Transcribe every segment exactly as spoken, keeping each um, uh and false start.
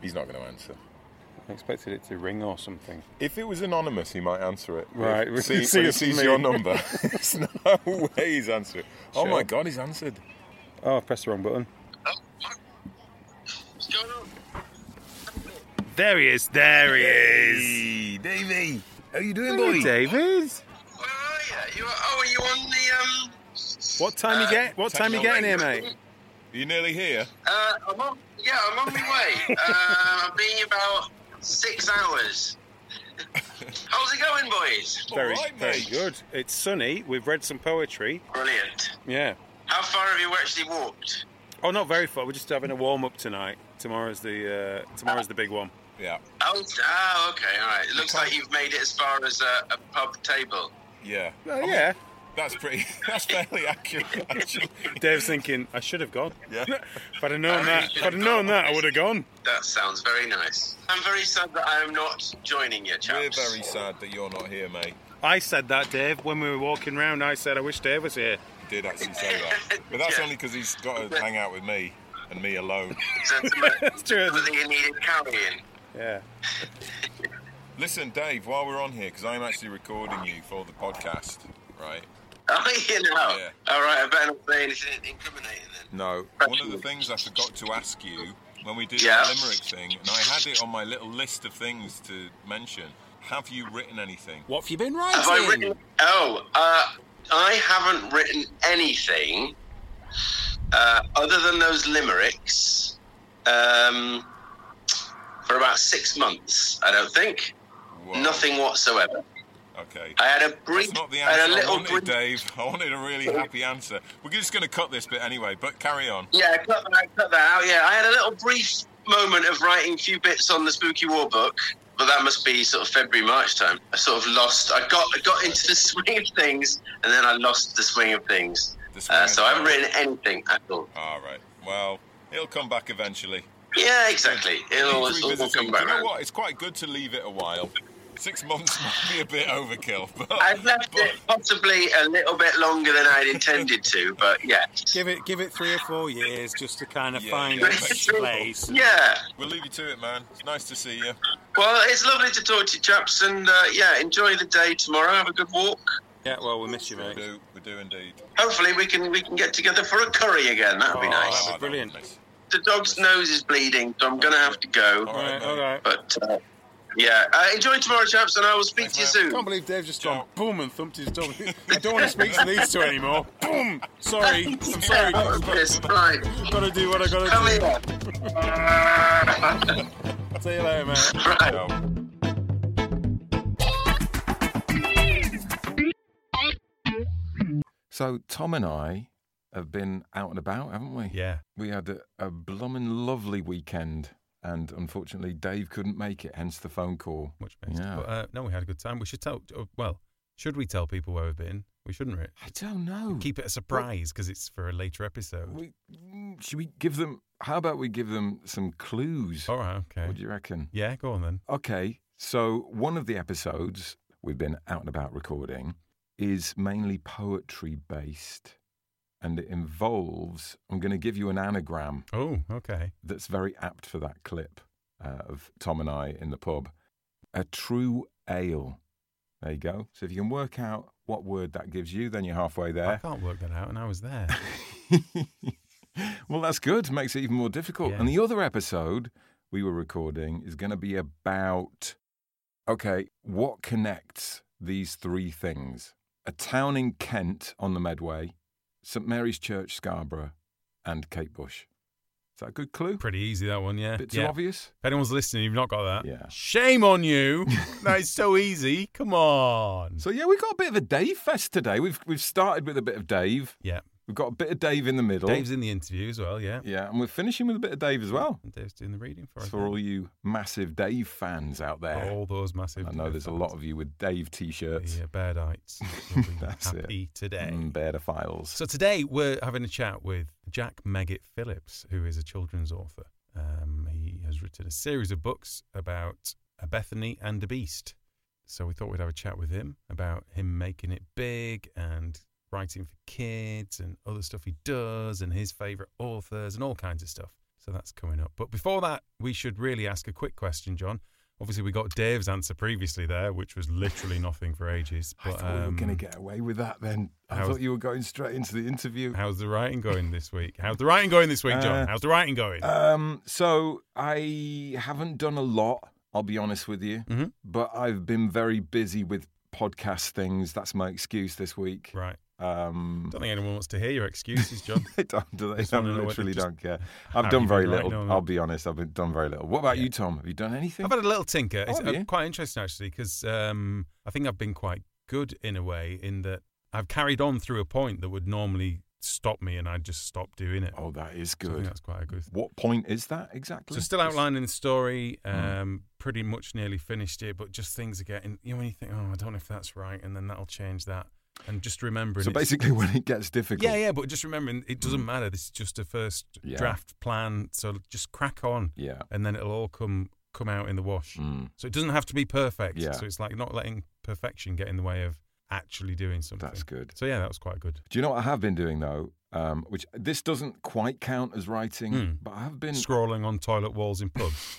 He's not going to answer. I expected it to ring or something. If it was anonymous, he might answer it. Right. If, see, see when he it's sees me. your number, there's no way he's answering. Oh Sure. my God, he's answered. Oh, I pressed the wrong button. What's going on? There he is. There he is. Hey, Davey. How you doing, Hello, boy? David. Where are you? You are, oh, are you on the um? What time you Uh, get? What time you getting here, mate? Are you nearly here? Uh, I'm on. Yeah, I'm on my way. uh, I'll be about six hours. How's it going, boys? Very, All right, very mate. good. It's sunny. We've read some poetry. Brilliant. Yeah. How far have you actually walked? Oh, not very far. We're just having a warm up tonight. Tomorrow's the uh, tomorrow's the big one. Yeah. Oh, ah, okay, all right. It looks like you've made it as far as a, a pub table. Yeah. Oh, I mean, yeah. That's pretty. That's fairly accurate, actually. Dave's thinking I should have gone. Yeah. If I'd have known that, if I'd have known that, I would have gone. That sounds very nice. I'm very sad that I am not joining you, We're chaps. very sad that you're not here, mate. I said that, Dave, when we were walking round. I said I wish Dave was here. You did actually say that. But that's Yeah. only because he's got to hang out with me and me alone. That's true. Something you needed carrying. Yeah. Listen, Dave, while we're on here, because I'm actually recording you for the podcast, right? Oh, you know. Yeah. All right, I better not say anything incriminating then. No. One of the things I forgot to ask you when we did Yeah. the Limerick thing, and I had it on my little list of things to mention, have you written anything? What have you been writing? Have I written? Oh, uh, I haven't written anything uh, other than those limericks um, for about six months. I don't think Whoa. nothing whatsoever. Okay. I had a brief, That's not the I had answer a I little wanted, brief. Dave. I wanted a really happy answer. We're just going to cut this bit anyway, but carry on. Yeah, cut that, cut that out. Yeah, I had a little brief moment of writing a few bits on the Spooky War book, but that must be sort of February, March time. I sort of lost. I got, I got into the swing of things, and then I lost the swing of things. The swing Uh, of so I haven't things. written anything at all. All right. Well, it'll come back eventually. Yeah, exactly. It'll Keep always it'll revisiting. come back You know around. what? It's quite good to leave it a while. Six months might be a bit overkill, but I've left but- it possibly a little bit longer than I'd intended to, but yeah. Give it, give it three or four years just to kind of Yeah, find yeah, its make place. Yeah. We'll leave you to it, man. It's nice to see you. Well, it's lovely to talk to you, chaps, and uh, yeah, enjoy the day tomorrow. Have a good walk. Yeah, well, we miss you, We mate. do, we do indeed. Hopefully, we can we can get together for a curry again. That'd be Oh, nice. that'd be brilliant. that was nice. The dog's nose is bleeding, so I'm going to have to go. All All right, right, mate. all right. But uh, yeah, uh, enjoy tomorrow, chaps, and I will speak Thanks, to you man. soon. I can't believe Dave's just Ciao. gone boom and thumped his dog. I don't want to speak to these two anymore. Boom. Sorry. I'm sorry. Yeah, I've got, yes, right. got to do what I got Come to here. do. See you later, mate. Right. Ciao. So Tom and I have been out and about, haven't we? Yeah. We had a, a bloomin' lovely weekend, and unfortunately Dave couldn't make it, hence the phone call. Much missed. Yeah. But uh, no, we had a good time. We should tell. uh, Well, should we tell people where we've been? We shouldn't. Re- I don't know. Keep it a surprise because it's for a later episode. We, mm, should we give them, how about we give them some clues? All right. Okay. What do you reckon? Yeah. Go on then. Okay, so one of the episodes we've been out and about recording is mainly poetry based, and it involves, I'm going to give you an anagram Oh. Okay. that's very apt for that clip uh, of Tom and I in the pub. A true ale. There you go. So if you can work out what word that gives you, then you're halfway I there. can't work that out, and I was there. Well, that's good. Makes it even more difficult. Yeah. And the other episode we were recording is going to be about, okay, what connects these three things? A town in Kent on the Medway, St Mary's Church, Scarborough, and Kate Bush. Is that a good clue? Pretty easy that one. Yeah. Bit too yeah. obvious? If anyone's listening, you've not got that. Yeah. Shame on you. That is so easy. Come on. So yeah, we've got a bit of a Dave fest today. We've we've started with a bit of Dave. Yeah. We've got a bit of Dave in the middle. Dave's in the interview as well. Yeah. Yeah, and we're finishing with a bit of Dave as well. And Dave's doing the reading for us. For all you massive Dave fans out there. All those massive. I know there's a lot of you with Dave t-shirts. Yeah, Beardites. You'll be That's happy today. Mm, bear files. So today we're having a chat with Jack Meggitt Phillips, who is a children's author. Um, he has written a series of books about a Bethany and a Beast. So we thought we'd have a chat with him about him making it big and writing for kids and other stuff he does and his favourite authors and all kinds of stuff. So that's coming up. But before that, we should really ask a quick question, John. Obviously, we got Dave's answer previously there, which was literally nothing for ages. But, I thought um, we were going to get away with that then. I thought you were going straight into the interview. How's the writing going this week? How's the writing going this week, John? Uh, how's the writing going? Um, so I haven't done a lot, I'll be honest with you. Mm-hmm. But I've been very busy with podcast things. That's my excuse this week. Right. Um, I don't think anyone wants to hear your excuses, John. They don't, do they? Just I wanna know what- literally just don't care. I've how done you've very been little. writing on I'll that. be honest. I've been done very little. What about Yeah. you, Tom? Have you done anything? I've had a little tinker. Oh, It's have uh, you? quite interesting, actually, because um, I think I've been quite good in a way in that I've carried on through a point that would normally stop me and I'd just stop doing it. Oh, that is So I think good. that's quite a good thing. What point is that exactly? So still outlining the story, um, Mm. pretty much nearly finished it, but just things are getting, you know, when you think, oh, I don't know if that's right, and then that'll change that. And just remembering. So it's- basically, when it gets difficult. Yeah, yeah, but just remembering it doesn't matter. This is just a first Yeah. draft plan, so just crack on, Yeah. and then it'll all come come out in the wash. Mm, So it doesn't have to be perfect. Yeah. So it's like not letting perfection get in the way of actually doing something. that's good. So yeah, that was quite good. Do you know what I have been doing though? Um, which this doesn't quite count as writing, Mm. but I have been. Scrolling on toilet walls in pubs.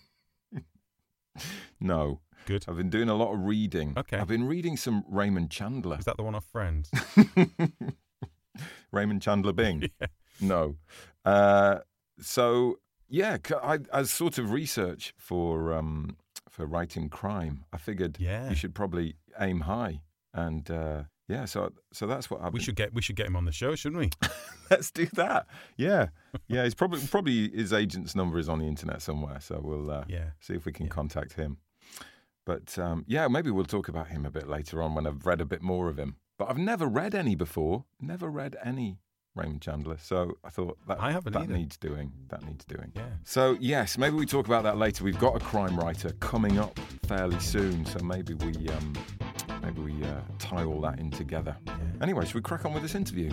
No, Good. I've been doing a lot of reading. Okay. I've been reading some Raymond Chandler. Is that the one off Friends? Raymond Chandler Bing. Yeah. No. Uh, so yeah, c- I, as sort of research for um, for writing crime, I figured Yeah. you should probably aim high, and uh, yeah, so so that's what I've We been- should get we should get him on the show, shouldn't we? Let's do that. Yeah, yeah. He's probably probably his agent's number is on the internet somewhere, so we'll uh, Yeah. see if we can Yeah. contact him. But um, yeah, maybe we'll talk about him a bit later on when I've read a bit more of him. But I've never read any before. Never read any Raymond Chandler. So I thought that I haven't that either. needs doing. That needs doing. Yeah. So yes, maybe we talk about that later. We've got a crime writer coming up fairly soon, so maybe we um, maybe we uh, tie all that in together. Yeah. Anyway, should we crack on with this interview?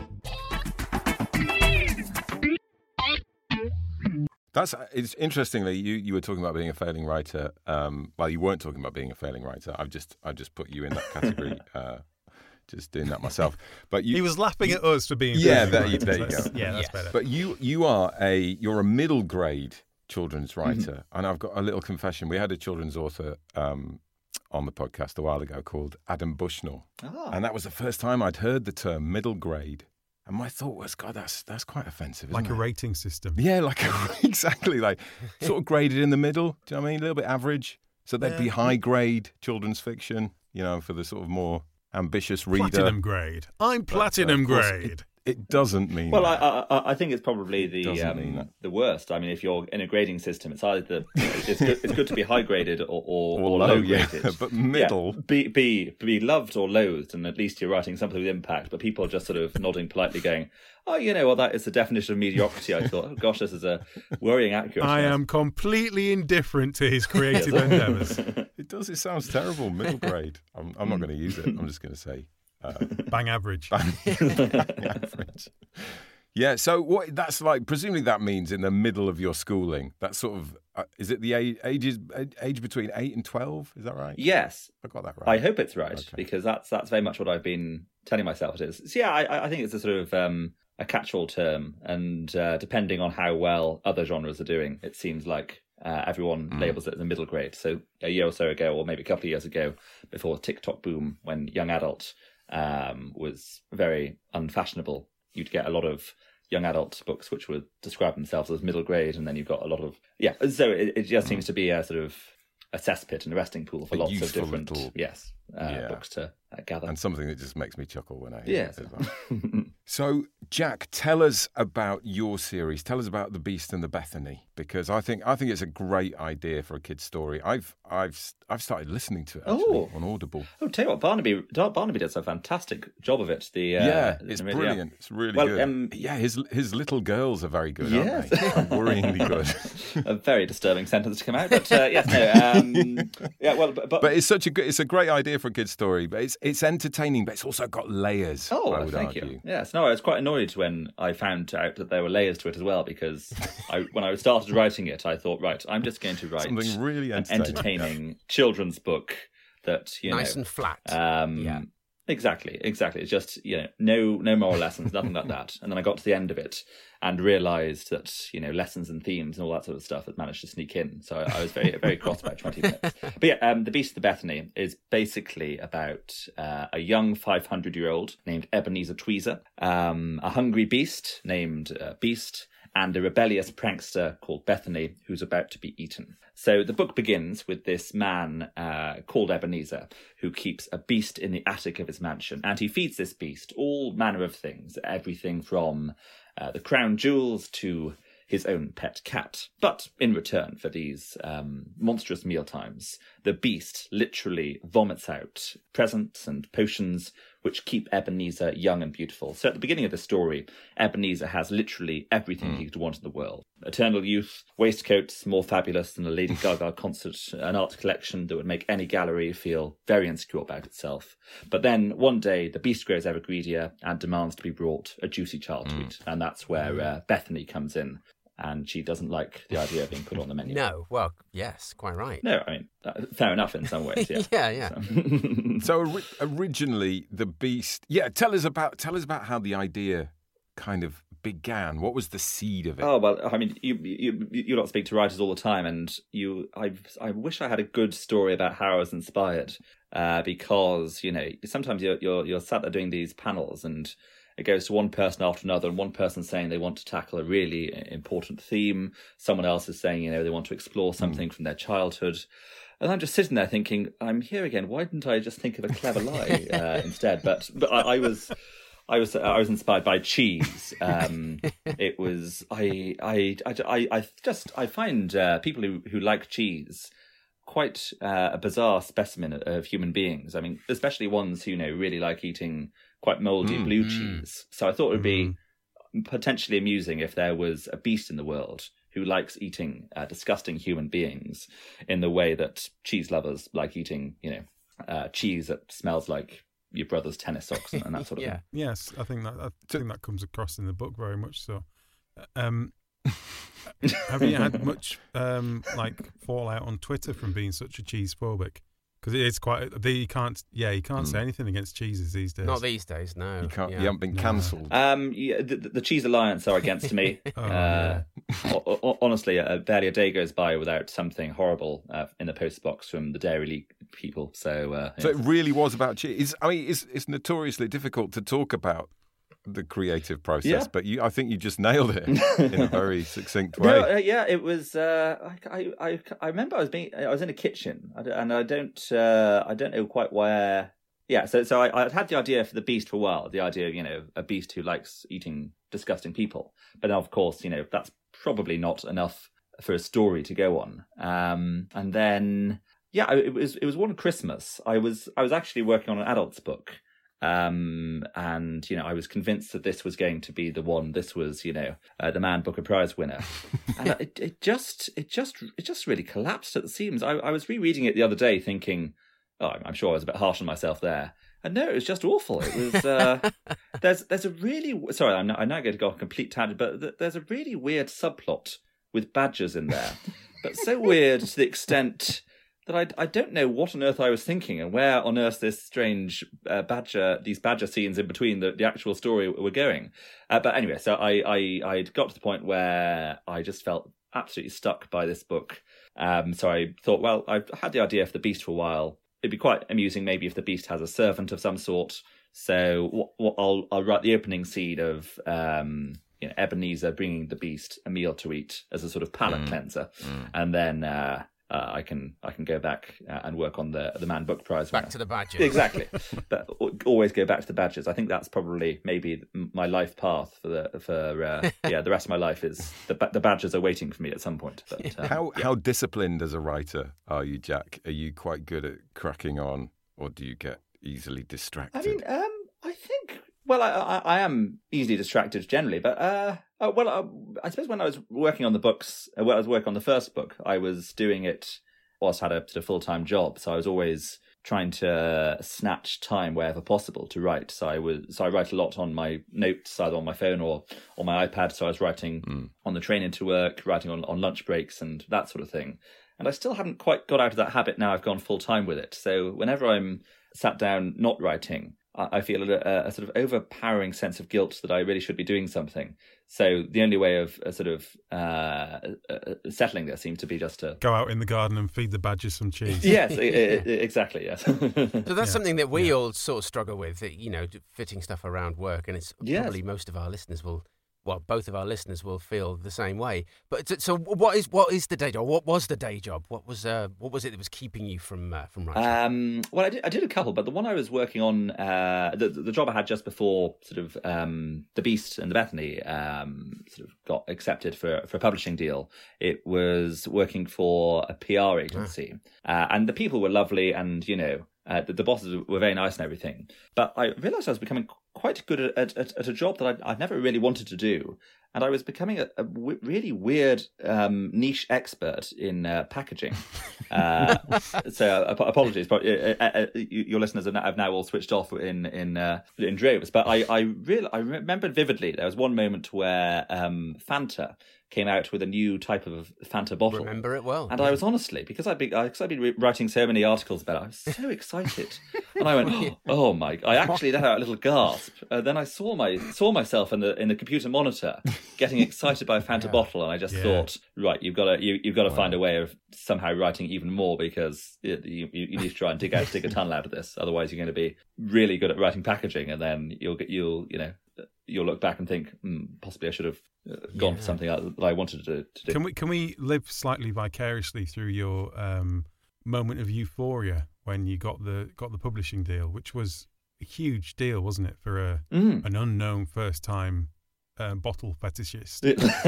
That's it's interestingly you, you were talking about being a failing writer. Um, well, you weren't talking about being a failing writer. I've just I just put you in that category. uh, just doing that myself. But you, He was laughing at us for being. Yeah, failing there you- writers. there you That's- go. Yeah, that's Yes. better. But you you are a you're a middle grade children's writer, Mm-hmm. and I've got a little confession. We had a children's author um, on the podcast a while ago called Adam Bushnell, Ah. and that was the first time I'd heard the term middle grade. And my thought was, God, that's that's quite offensive, isn't like a it? rating system. Yeah, like a, exactly, like sort of graded in the middle. Do you know what I mean? A little bit average. So there'd be Yeah. high grade children's fiction, you know, for the sort of more ambitious reader. Platinum grade. I'm But, uh, platinum of course, grade. It doesn't mean Well, I, that. I I think it's probably the doesn't mean um, that. the worst. I mean, if you're in a grading system, it's either the it's good, it's good to be high graded or or, Or or low, low yeah, graded. but middle. Yeah, be be be loved or loathed, and at least you're writing something with impact. But people are just sort of nodding politely, going, "Oh, you know, well, that is the definition of mediocrity." I thought, oh, gosh, this is a worrying accurate. I am completely indifferent to his creative endeavours. It does. It sounds terrible. Middle grade. I'm, I'm not going to use it. I'm just going to say uh, Bang average. average. Yeah. So what? That's like. Presumably that means in the middle of your schooling. That's sort of. Uh, is it the age, ages age between eight and twelve? Is that right? Yes, I got that I right. hope it's right Okay. because that's that's very much what I've been telling myself it is. So yeah, I, I think it's a sort of um, a catch-all term, and uh, depending on how well other genres are doing, it seems like uh, everyone Mm. labels it as a middle grade. So a year or so ago, or maybe a couple of years ago, before the TikTok boom, when young adult um, was very unfashionable, you'd get a lot of young adult books which would describe themselves as middle grade, and then you've got a lot of yeah. So it, it just seems to be a sort of a cesspit and a resting pool for A lots of useful different little- yes uh, Yeah. books to uh, gather. And something that just makes me chuckle when I hear Yes. it as well. So, Jack, tell us about your series. Tell us about The Beast and the Bethany, because I think I think it's a great idea for a kid's story. I've I've I've started listening to it actually Oh. on Audible. Oh, tell you what, Barnaby Barnaby does a fantastic job of it. The uh, yeah, it's yeah. brilliant. It's really Well, good. um, yeah, his his little girls are very good, Yes. aren't they? Are worryingly good. A very disturbing sentence to come out, but uh, yes, no, um, yeah, well, but, but, But it's such a good, it's a great idea for a kid's story. But it's it's entertaining, but it's also got layers. oh, I would thank argue. you. Yes, no, I was quite annoyed when I found out that there were layers to it as well, because I, when I started writing it, I thought, right, I'm just going to write Something really an entertaining. entertaining children's book that you Nice know, and flat. um, Yeah. Exactly, exactly. It's just, you know, no no moral lessons, nothing like that. And then I got to the end of it and realised that, you know, lessons and themes and all that sort of stuff had managed to sneak in. So I, I was very, very cross about twenty minutes. But yeah, um, The Beast of Bethany is basically about uh, a young five hundred year old named Ebenezer Tweezer, um, a hungry beast named uh, Beast, and a rebellious prankster called Bethany who's about to be eaten. So the book begins with this man uh, called Ebenezer who keeps a beast in the attic of his mansion. And he feeds this beast all manner of things, everything from uh, the crown jewels to his own pet cat. But in return for these um, monstrous mealtimes, the beast literally vomits out presents and potions which keep Ebenezer young and beautiful. So at the beginning of the story, Ebenezer has literally everything mm. he could want in the world. Eternal youth, waistcoats more fabulous than a Lady Gaga concert, an art collection that would make any gallery feel very insecure about itself. But then one day, the beast grows ever greedier and demands to be brought a juicy child to eat. And that's where uh, Bethany comes in. And she doesn't like the idea of being put on the menu. No, well, yes, quite right. No, I mean, uh, fair enough in some ways, yeah. yeah, yeah. So, so ori- originally, the beast... Yeah, tell us about tell us about how the idea kind of began. What was the seed of it? Oh, well, I mean, you you, you lot speak to writers all the time, and you, I I wish I had a good story about how I was inspired, uh, because, you know, sometimes you're, you're, you're sat there doing these panels and... It goes to one person after another, and one person saying they want to tackle a really important theme. Someone else is saying, you know, they want to explore something mm. from their childhood. And I'm just sitting there thinking, I'm here again. Why didn't I just think of a clever lie uh, instead? But but I, I was I was I was inspired by cheese. Um, it was I I I I just I find uh, people who who like cheese quite uh, a bizarre specimen of human beings. I mean, especially ones who, you know, really like eating quite mouldy mm, blue mm. cheese. So I thought it would be mm. potentially amusing if there was a beast in the world who likes eating uh, disgusting human beings in the way that cheese lovers like eating, you know, uh, cheese that smells like your brother's tennis socks and, and that sort of yeah. thing. Yes, I think that I think that comes across in the book very much so. Um, have you had much um, like fallout on Twitter from being such a cheese phobic? Because it is quite. They you can't. Yeah, you can't mm. say anything against cheeses these days. Not these days. No, you can't. Yeah. You haven't been no. cancelled. Um, yeah, the, the Cheese Alliance are against me. oh, uh, yeah. o- o- honestly, uh, barely a day goes by without something horrible uh, in the post box from the Dairy League people. So, uh, so yeah. it really was about cheese. I mean, it's it's notoriously difficult to talk about the creative process, yeah. but you, I think you just nailed it in a very succinct way. No, uh, yeah, it was. Uh, I, I, I remember I was being. I was in a kitchen, and I don't. Uh, I don't know quite where. Yeah, so so I, I had the idea for the beast for a while. The idea of, you know, a beast who likes eating disgusting people. But of course, you know, that's probably not enough for a story to go on. Um, and then, yeah, it was it was one Christmas. I was I was actually working on an adult's book. Um, and, you know, I was convinced that this was going to be the one. This was, you know, uh, the Man Booker Prize winner. And it, it just, it just, it just really collapsed at the seams. I, I was rereading it the other day thinking, oh, I'm sure I was a bit harsh on myself there. And no, it was just awful. It was, uh, there's, there's a really, sorry, I'm not, I'm not going to go on a complete tangent, but there's a really weird subplot with badgers in there, but so weird to the extent that I, I don't know what on earth I was thinking and where on earth this strange uh, badger, these badger scenes in between the, the actual story were going. Uh, but anyway, so I, I, I got to the point where I just felt absolutely stuck by this book. Um, so I thought, well, I've had the idea for the beast for a while. It'd be quite amusing maybe if the beast has a servant of some sort. So what, what I'll, I'll write the opening scene of um, you know, Ebenezer bringing the beast a meal to eat as a sort of palate mm. cleanser. Mm. And then... Uh, Uh, I can I can go back uh, and work on the the Man Book Prize winner. Back to the badgers. Exactly, but always go back to the badgers. I think that's probably maybe my life path for the for uh, yeah the rest of my life is the the badgers are waiting for me at some point. But, uh, how yeah. how disciplined as a writer are you, Jack? Are you quite good at cracking on, or do you get easily distracted? I mean, um, I think. Well, I, I, I am easily distracted generally, but uh, oh, well, uh, I suppose when I was working on the books, uh, when I was working on the first book, I was doing it whilst I had a sort of full-time job, so I was always trying to snatch time wherever possible to write. So I was, so I write a lot on my notes, either on my phone or on my iPad. So I was writing mm. on the train into work, writing on, on lunch breaks, and that sort of thing. And I still haven't quite got out of that habit now. I've gone full-time with it. So whenever I'm sat down not writing, I feel a, a sort of overpowering sense of guilt that I really should be doing something. So the only way of uh, sort of uh, uh, settling this seemed to be just to go out in the garden and feed the badgers some cheese. Yes, I- I- exactly. Yes. So that's Yeah. something that we Yeah. all sort of struggle with, you know, fitting stuff around work, and it's Yes. probably most of our listeners will. Well, both of our listeners will feel the same way. But so, so what is what is the day job? What was the day job? What was uh, what was it that was keeping you from uh, from writing? Um, well, I did, I did a couple, but the one I was working on, uh, the the job I had just before sort of um, The Beast and the Bethany um, sort of got accepted for for a publishing deal. It was working for a P R agency, uh, and the people were lovely, and you know. Uh, the, the bosses were very nice and everything, but I realised I was becoming quite good at, at, at a job that I'd, I'd never really wanted to do, and I was becoming a, a w- really weird um, niche expert in uh, packaging. Uh, so uh, apologies, but uh, uh, uh, your listeners have now all switched off in in uh, in droves. But I I really I remembered vividly there was one moment where um, Fanta came out with a new type of Fanta bottle. Remember it well. And I was honestly, because I'd been, because I'd been re- writing so many articles about it, I was so excited. And I went, oh my, I actually let out a little gasp. And then I saw my saw myself in the in the computer monitor getting excited by a Fanta Yeah. bottle. And I just Yeah. thought, right, you've got to, you, you've got to Wow. find a way of somehow writing even more, because you, you, you need to try and dig out, dig a tunnel out of this. Otherwise you're going to be really good at writing packaging. And then you'll get, you'll, you know, you'll look back and think, hmm, possibly I should have uh, gone Yeah. for something that I wanted to, to do. Can we can we live slightly vicariously through your um, moment of euphoria when you got the got the publishing deal, which was a huge deal, wasn't it, for a Mm. an unknown first time uh, bottle fetishist?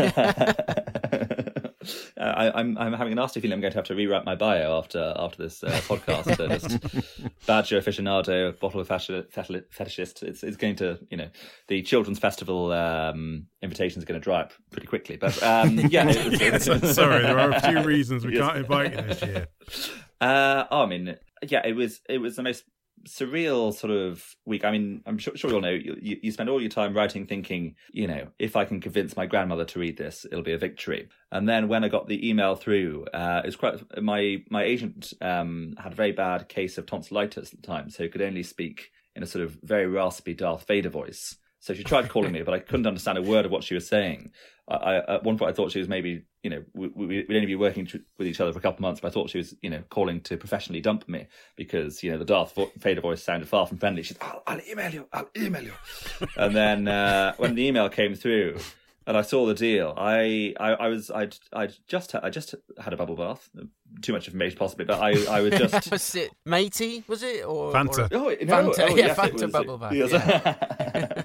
Uh, I, I'm I'm having a nasty feeling I'm going to have to rewrite my bio after after this uh, podcast. So just badger aficionado, bottle feshi- feti- fetishist. It's it's going to, you know, the children's festival um, invitation is going to dry up pretty quickly. But um, yeah, it's, it's, So- sorry, there are a few reasons we Yes. can't invite you this year. Uh, oh, I mean, yeah, it was it was the most surreal sort of week. I mean, I'm sure, sure you'll know, you, you you spend all your time writing, thinking, you know, if I can convince my grandmother to read this, it'll be a victory. And then when I got the email through, uh, it was quite, my, my agent um, had a very bad case of tonsillitis at the time, so he could only speak in a sort of very raspy Darth Vader voice. So she tried calling me, but I couldn't understand a word of what she was saying. I, I, at one point, I thought she was maybe, you know, we, we, we'd only be working to, with each other for a couple of months, but I thought she was, you know, calling to professionally dump me because, you know, the Darth Vader voice sounded far from friendly. She's, I'll, I'll email you, I'll email you. And then uh, when the email came through and I saw the deal, I, I, I was, I'd, I'd just, I just had a bubble bath. Too much information possibly, but I, I was just. Was it matey? Was it or Fanta. or- Oh, no, Fanta, oh, yeah, yes, it Fanta was- bubble bath. yes. Yeah.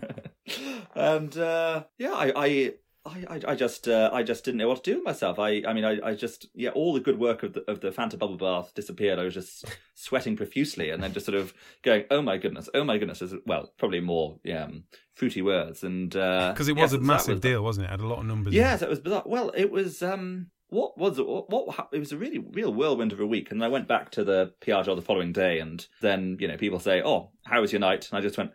And uh, yeah, I, I, I, I just, uh, I just didn't know what to do with myself. I, I mean, I, I just, yeah, all the good work of the of the Fanta bubble bath disappeared. I was just sweating profusely, and then just sort of going, "Oh my goodness, oh my goodness!" As well, probably more, yeah, um, fruity words, and Because it yes, was a that massive was- deal, wasn't it? It had a lot of numbers. in Yes, it. it was bizarre. Well, it was. Um, what was it? What, what hap- it was a really real whirlwind of a week, and I went back to the P R job the following day, and then you know people say, "Oh, how was your night?" And I just went,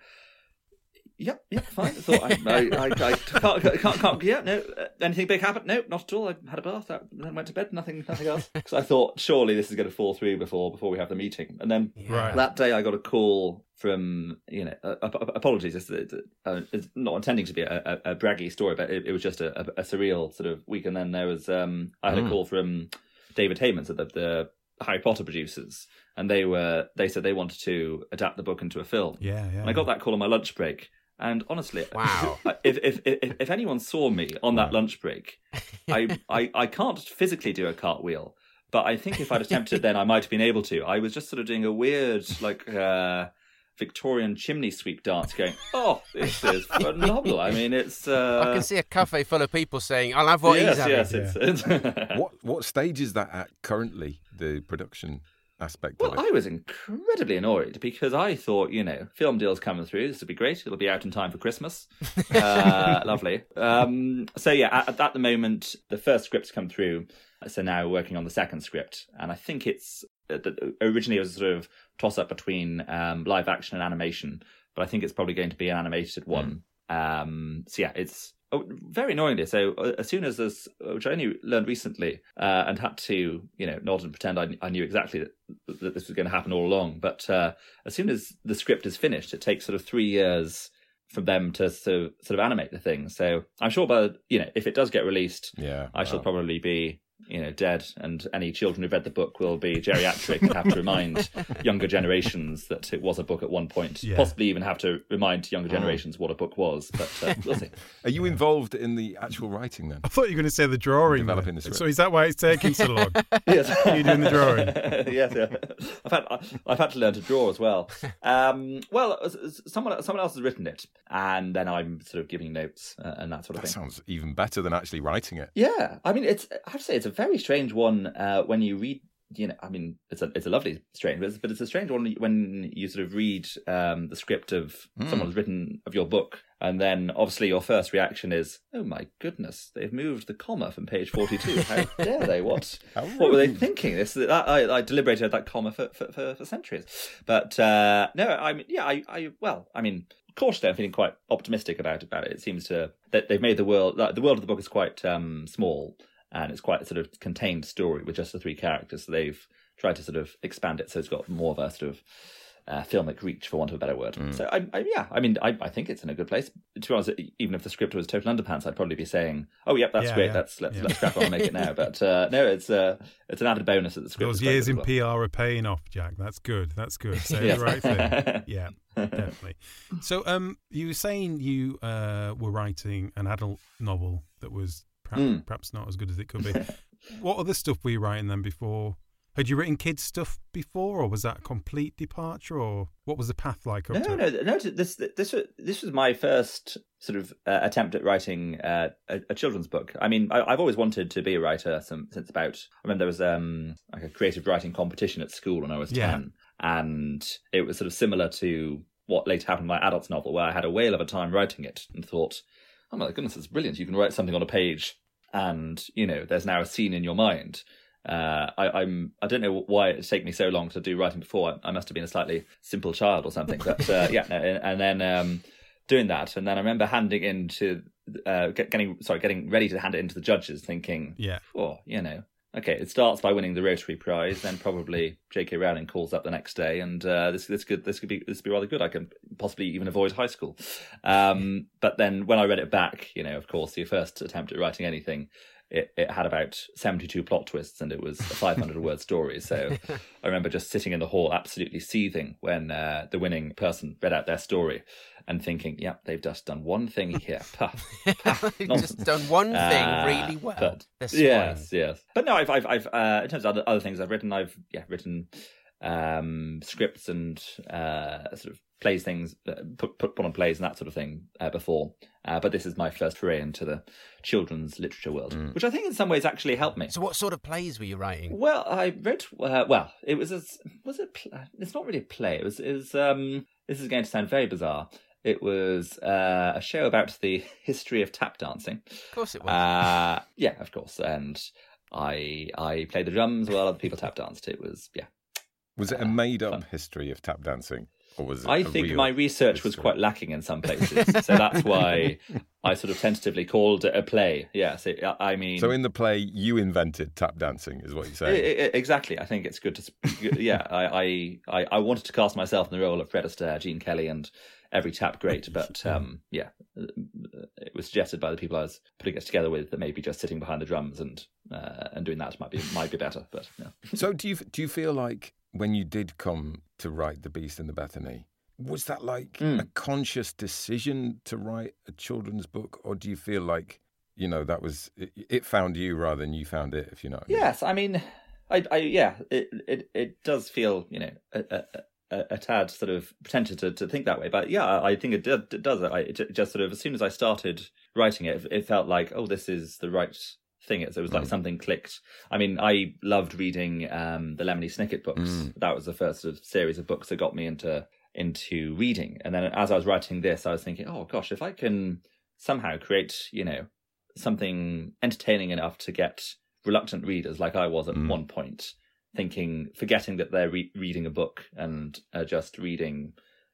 "Yep, yep, fine." I thought I, I, I, I can't, can't, can't, yeah, no, uh, anything big happened? No, not at all. I had a bath, I then went to bed. Nothing, nothing else. Because I thought surely this is going to fall through before before we have the meeting, and then Right. that day I got a call from, you know, uh, ap- apologies, it's, it's, uh, it's not intending to be a, a, a braggy story, but it, it was just a, a, a surreal sort of week. And then there was, um, I had Mm. a call from David Heyman, so the, the Harry Potter producers, and they were, they said they wanted to adapt the book into a film. Yeah, yeah. And I got that call on my lunch break. And honestly, Wow. if, if if if anyone saw me on that lunch break, I, I, I can't physically do a cartwheel, but I think if I'd attempted then I might have been able to. I was just sort of doing a weird, like, uh, Victorian chimney sweep dance going, oh, this is phenomenal. I mean, it's... Uh, I can see a cafe full of people saying, I'll have what yes, he's having. yes, it's... it's What what stage is that at currently, the production aspect Well, of it? I was incredibly annoyed because I thought, you know, film deals coming through. This would be great. It'll be out in time for Christmas. Uh, lovely. Um, so yeah, at, at the moment, the first script's come through. So now we're working on the second script, and I think it's uh, originally it was a sort of toss up between um, live action and animation, but I think it's probably going to be an animated one. Um, so yeah, it's oh, very annoyingly. So uh, as soon as this, which I only learned recently, uh, and had to, you know, nod and pretend I, I knew exactly that, that this was going to happen all along. But uh, as soon as the script is finished, it takes sort of three years for them to sort of, sort of animate the thing. So I'm sure by, you know, if it does get released, Yeah, I shall wow. probably be, you know, dead, and any children who've read the book will be geriatric and have to remind younger generations that it was a book at one point. Yeah. Possibly even have to remind younger generations what a book was, but uh, we'll see. Are you involved in the actual writing then? I thought you were going to say the drawing. Developing there. the script. So is that why it's taking so long? Yes. You're doing the drawing. yes, yeah. I've had I've had to learn to draw as well. Um, well, someone someone else has written it, and then I'm sort of giving notes uh, and that sort of That thing. sounds even better than actually writing it. Yeah, I mean, it's I have to say it's a very strange one uh, when you read. You know, I mean, it's a it's a lovely strange, but it's, but it's a strange one when you sort of read um, the script of Mm. someone who's written of your book, and then obviously your first reaction is, "Oh my goodness, they've moved the comma from page forty-two. How dare they? What How what were they rude. thinking? This I, I deliberated at that comma for for, for, for centuries." But uh, no, I mean, yeah, I, I well, I mean. Cautiously, I'm feeling quite optimistic about about it. It seems to that they've made the world. Like, the world of the book is quite um, small, and it's quite a sort of contained story with just the three characters. So they've tried to sort of expand it so it's got more of a sort of uh, filmic reach, for want of a better word. Mm. So I, I, yeah, I mean, I, I think it's in a good place. To be honest, even if the script was total underpants, I'd probably be saying, "Oh, yep, that's Yeah, great. yeah, Let's let's yeah. let's crack on and make it now." But uh, no, it's uh, it's an added bonus that the script. Those is quite years good in as well. P R are paying off, Jack. That's good. That's good. Say Yes. the right thing. Yeah, definitely. So, um, you were saying you uh, were writing an adult novel that was perhaps, Mm. perhaps not as good as it could be. What other stuff were you writing then before? Had you written kids stuff before, or was that a complete departure, or what was the path like up No, to no, it? no. This this was this was my first sort of uh, attempt at writing uh, a, a children's book. I mean, I, I've always wanted to be a writer some, since about. I remember there was um, like a creative writing competition at school when I was Yeah. ten, and it was sort of similar to what later happened in my adults novel, where I had a whale of a time writing it and thought, "Oh my goodness, it's brilliant! You can write something on a page, and you know, there's now a scene in your mind." Uh, I, I'm. I don't know why it's taken me so long to do writing before. I, I must have been a slightly simple child or something. But uh, yeah, and, and then um, doing that, and then I remember handing in to uh, get, getting sorry, getting ready to hand it in to the judges, thinking, Yeah. "Oh, you know, okay." It starts by winning the Rotary Prize, then probably J K. Rowling calls up the next day, and uh, this this could this could be this could be rather good. I can possibly even avoid high school. Um, but then when I read it back, you know, of course, your first attempt at writing anything. It, it had about seventy-two plot twists, and it was a five hundred word story. So I remember just sitting in the hall absolutely seething when uh, the winning person read out their story and thinking, yeah, they've just done one thing here. Puh, puh, You've nonsense. just done one thing Uh, really well. but- They're swine. Yes, yes. But no, I've, I've, I've uh, in terms of other, other things I've written, I've yeah written um, scripts and uh, sort of plays things, uh, put, put put on plays and that sort of thing uh, before. Uh, but this is my first foray into the children's literature world, Mm. which I think in some ways actually helped me. So what sort of plays were you writing? Well, I read. Uh, well, it was a. Was it? Pl- it's not really a play. It was. It was. Um, this is going to sound very bizarre. It was uh, a show about the history of tap dancing. Of course it was. Uh, yeah, of course. And I I played the drums while other people tap danced. It was yeah. Was it a Uh, made-up fun. history of tap dancing, or was it? I a think real my research was history? quite lacking in some places, so that's why I sort of tentatively called it a play. Yeah, so, I mean, So in the play, you invented tap dancing, is what you're saying? I- I- exactly. I think it's good to. sp- Yeah, I, I, I wanted to cast myself in the role of Fred Astaire, Gene Kelly, and every tap great, but um, yeah, it was suggested by the people I was putting it together with that maybe just sitting behind the drums and uh, and doing that might be might be better. But yeah. So do you do you feel like when you did come to write The Beast and the Bethany, was that like Mm. a conscious decision to write a children's book, or do you feel like, you know, that was it, it found you rather than you found it, if you know what I mean? Yes, I mean, I, I yeah, it, it it does feel, you know, a, a, a, a tad sort of pretentious to, to think that way, but yeah, I think it, did, it does. I, it just sort of, as soon as I started writing it, it felt like, oh, this is the right thing. It was like Mm. something clicked. I mean, I loved reading um, the Lemony Snicket books. Mm. That was the first sort of series of books that got me into into reading. And then as I was writing this, I was thinking, oh gosh, if I can somehow create, you know, something entertaining enough to get reluctant readers like I was at Mm. one point, thinking, forgetting that they're re- reading a book and uh, just reading,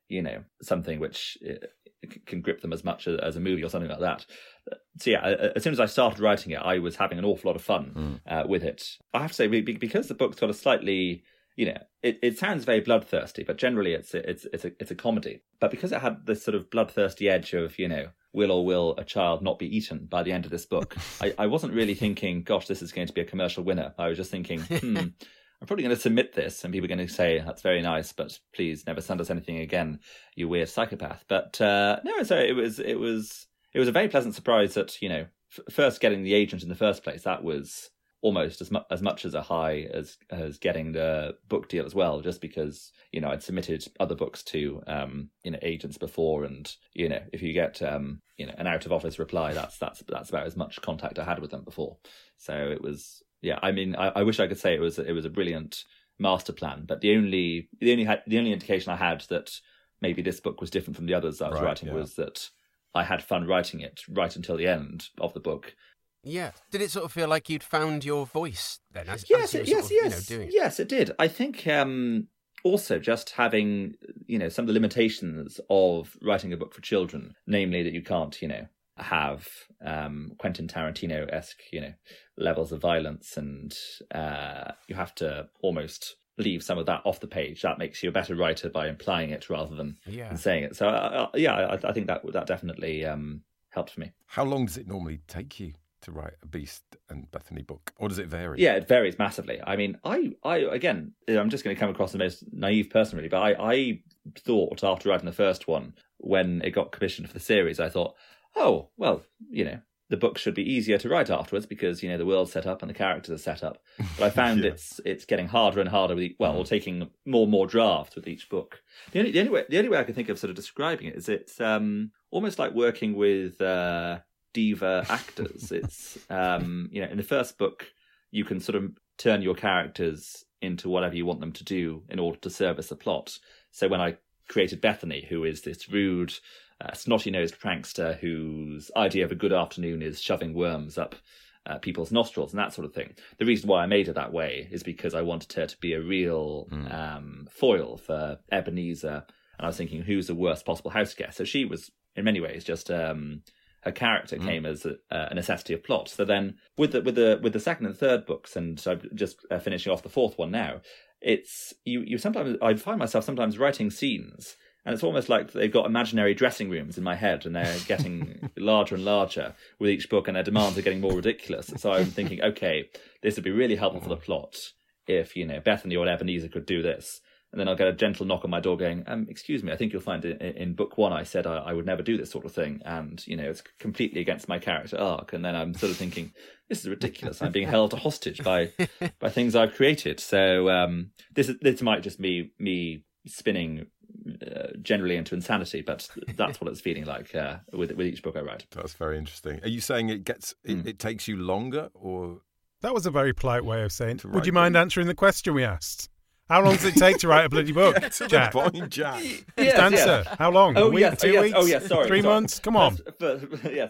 you know, something which uh, can grip them as much as, as a movie or something like that. So yeah, as soon as I started writing it, I was having an awful lot of fun mm. uh, with it. I have to say, because the book's got a slightly, you know, it, it sounds very bloodthirsty, but generally it's it's it's a it's a comedy. But because it had this sort of bloodthirsty edge of, you know, will or will a child not be eaten by the end of this book, I, I wasn't really thinking, gosh, this is going to be a commercial winner. I was just thinking, hmm, I'm probably going to submit this, and people are going to say, that's very nice, but please never send us anything again, you weird psychopath. But uh, no, so it was it was it was a very pleasant surprise that, you know, f- first getting the agent in the first place, that was almost as, mu- as much as a high as as getting the book deal as well, just because, you know, I'd submitted other books to, um, you know, agents before, and, you know, if you get, um, you know, an out of office reply, that's that's that's about as much contact I had with them before. So it was, yeah, I mean, I, I wish I could say it was it was a brilliant master plan, but the only the only had, the only indication I had that maybe this book was different from the others I was right, writing yeah. was that I had fun writing it right until the end of the book. Yeah. Did it sort of feel like you'd found your voice then? As, yes, as you were yes, sort of, yes. You know, doing it? Yes, it did. I think um, also just having, you know, some of the limitations of writing a book for children, namely that you can't, you know, have um, Quentin Tarantino-esque, you know, levels of violence, and uh, you have to almost leave some of that off the page. That makes you a better writer by implying it rather than, yeah. than saying it. So uh, yeah, I, I think that that definitely um, helped for me. How long does it normally take you to write a Beast and Bethany book, or does it vary? Yeah, it varies massively. I mean, I, I again, I'm just going to come across the most naive person, really, but I, I thought after writing the first one, when it got commissioned for the series, I thought, oh, well, you know, the book should be easier to write afterwards because, you know, the world's set up and the characters are set up. But I found yeah. it's it's getting harder and harder with each, well, or taking more and more drafts with each book. The only the only way the only way I can think of sort of describing it is it's um almost like working with uh, diva actors. It's um you know, in the first book you can sort of turn your characters into whatever you want them to do in order to service the plot. So when I created Bethany, who is this rude, Uh, snotty-nosed prankster whose idea of a good afternoon is shoving worms up uh, people's nostrils and that sort of thing. The reason why I made her that way is because I wanted her to be a real mm. um, foil for Ebenezer, and I was thinking, who's the worst possible house guest? So she was, in many ways, just um, her character mm. came as a, uh, a necessity of plot. So then, with the with the with the second and third books, and so I'm just uh, finishing off the fourth one now. It's you you sometimes I find myself sometimes writing scenes. And it's almost like they've got imaginary dressing rooms in my head, and they're getting larger and larger with each book, and their demands are getting more ridiculous. So I'm thinking, okay, this would be really helpful for the plot if, you know, Bethany or Ebenezer could do this. And then I'll get a gentle knock on my door going, um, excuse me, I think you'll find in, in book one I said I, I would never do this sort of thing. And, you know, it's completely against my character arc. And then I'm sort of thinking, this is ridiculous. I'm being held hostage by by things I've created. So um, this this might just be me spinning Uh, generally into insanity, but that's what it's feeling like uh, with with each book I write. That's very interesting. Are you saying it gets it, mm. it takes you longer, or that was a very polite way of saying? Would you them? mind answering the question we asked? How long does it take to write a bloody book, yeah, to Jack? The point, Jack. Just yes, answer. Yes. How long? Oh a week? yes, Two oh, yes. weeks? Oh yes. Sorry. Three sorry. months? Come on. But, but, yes.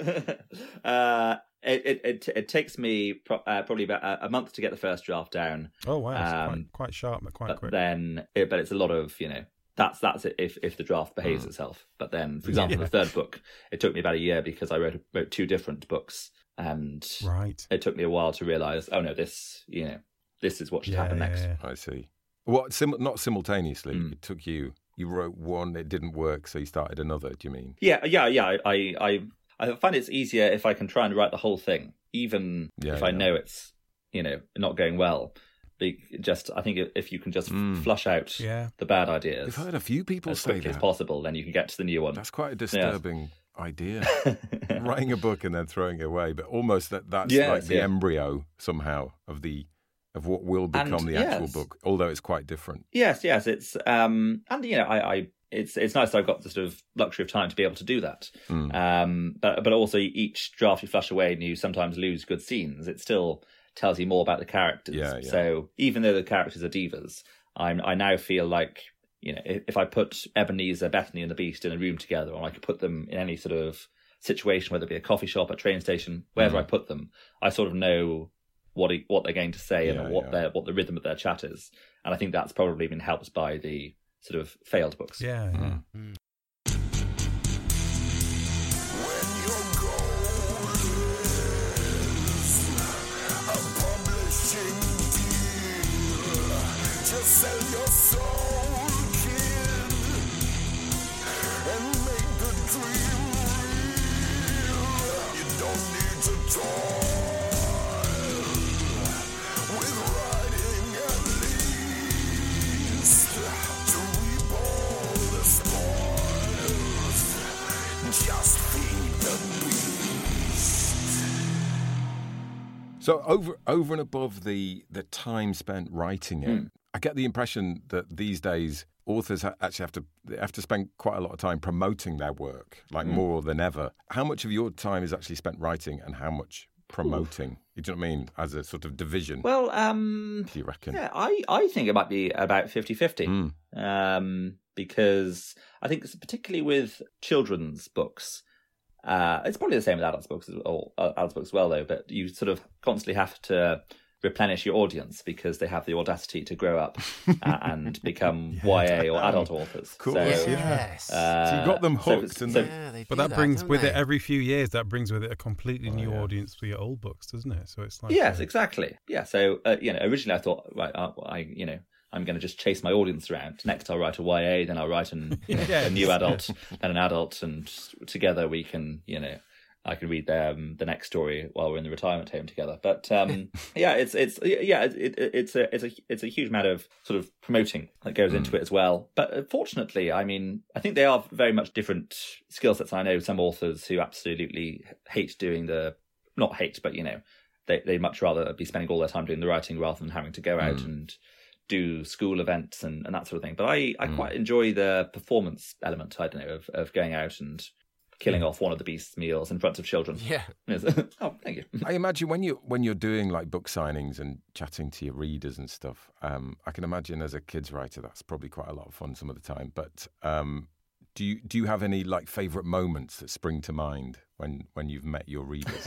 uh, it, it it it takes me pro- uh, probably about a, a month to get the first draft down. Oh wow, it's um, quite, quite sharp, but quite but quick. Then, it, but it's a lot of, you know. That's that's it if, if the draft behaves mm. itself. But then, for example, yeah. the third book, it took me about a year because I wrote wrote two different books, and right. it took me a while to realise, oh no, this you know, this is what should yeah, happen yeah, next. Yeah. I see. What? Sim- not simultaneously. Mm. It took you. You wrote one, it didn't work, so you started another. Do you mean? Yeah, yeah, yeah. I I I find it's easier if I can try and write the whole thing, even yeah, if yeah. I know it's you know not going well. Just, I think if you can just mm. flush out yeah. the bad ideas, I've heard a few people as say quickly that. as possible, then you can get to the new one. That's quite a disturbing yes. idea. Writing a book and then throwing it away, but almost that that's yes, like the yeah. embryo somehow of the of what will become and, the yes. actual book, although it's quite different. Yes, yes, it's um, and you know, I, I it's it's nice that I've got the sort of luxury of time to be able to do that. Mm. Um, but but also each draft you flush away and you sometimes lose good scenes. It still tells you more about the characters. Yeah, yeah. So even though the characters are divas, I'm I now feel like, you know, if, if I put Ebenezer, Bethany, and the Beast in a room together, or I could put them in any sort of situation, whether it be a coffee shop, a train station, wherever mm. I put them, I sort of know what he, what they're going to say yeah, and what yeah. their what the rhythm of their chat is. And I think that's probably been helped by the sort of failed books. Yeah. yeah. Mm. Sell your soul, kid, and make the dream real. You don't need to toil with writing at least to reap all the spoils. Just feed the beast. So over over and above the the time spent writing it, mm. I get the impression that these days authors ha- actually have to they have to spend quite a lot of time promoting their work, like mm. more than ever. How much of your time is actually spent writing, and how much promoting? Ooh. You know what I mean? As a sort of division. Well, um, do you reckon? Yeah, I, I think it might be about fifty-fifty. Mm. Um, because I think particularly with children's books, uh, it's probably the same with adults books, or uh, adults books as well, though. But you sort of constantly have to replenish your audience because they have the audacity to grow up uh, and become yeah, Y A or adult authors. Cool. So, yes. Uh, so you got them hooked. So, and so, yeah, they but do that, that brings with they? it every few years. That brings with it a completely oh, new yeah. audience for your old books, doesn't it? So it's like yes, uh, exactly. Yeah. So uh, you know, originally I thought, right, uh, I you know. I'm going to just chase my audience around. Next, I'll write a Y A, then I'll write an, you know, yes. a new adult and an adult, and together we can, you know, I can read um, the next story while we're in the retirement home together. But um, yeah, it's it's yeah, it, it, it's a it's a it's a huge amount of sort of promoting that goes mm. into it as well. But fortunately, I mean, I think they are very much different skill sets. I know some authors who absolutely hate doing the not hate, but you know, they they much rather be spending all their time doing the writing rather than having to go out mm. and do school events and, and that sort of thing. But I, I mm. quite enjoy the performance element, I don't know, of, of going out and killing off one of the beast's meals in front of children. Yeah. Oh, thank you. I imagine when you when you're doing like book signings and chatting to your readers and stuff, um, I can imagine as a kids writer that's probably quite a lot of fun some of the time. But um, do you do you have any like favourite moments that spring to mind when, when you've met your readers?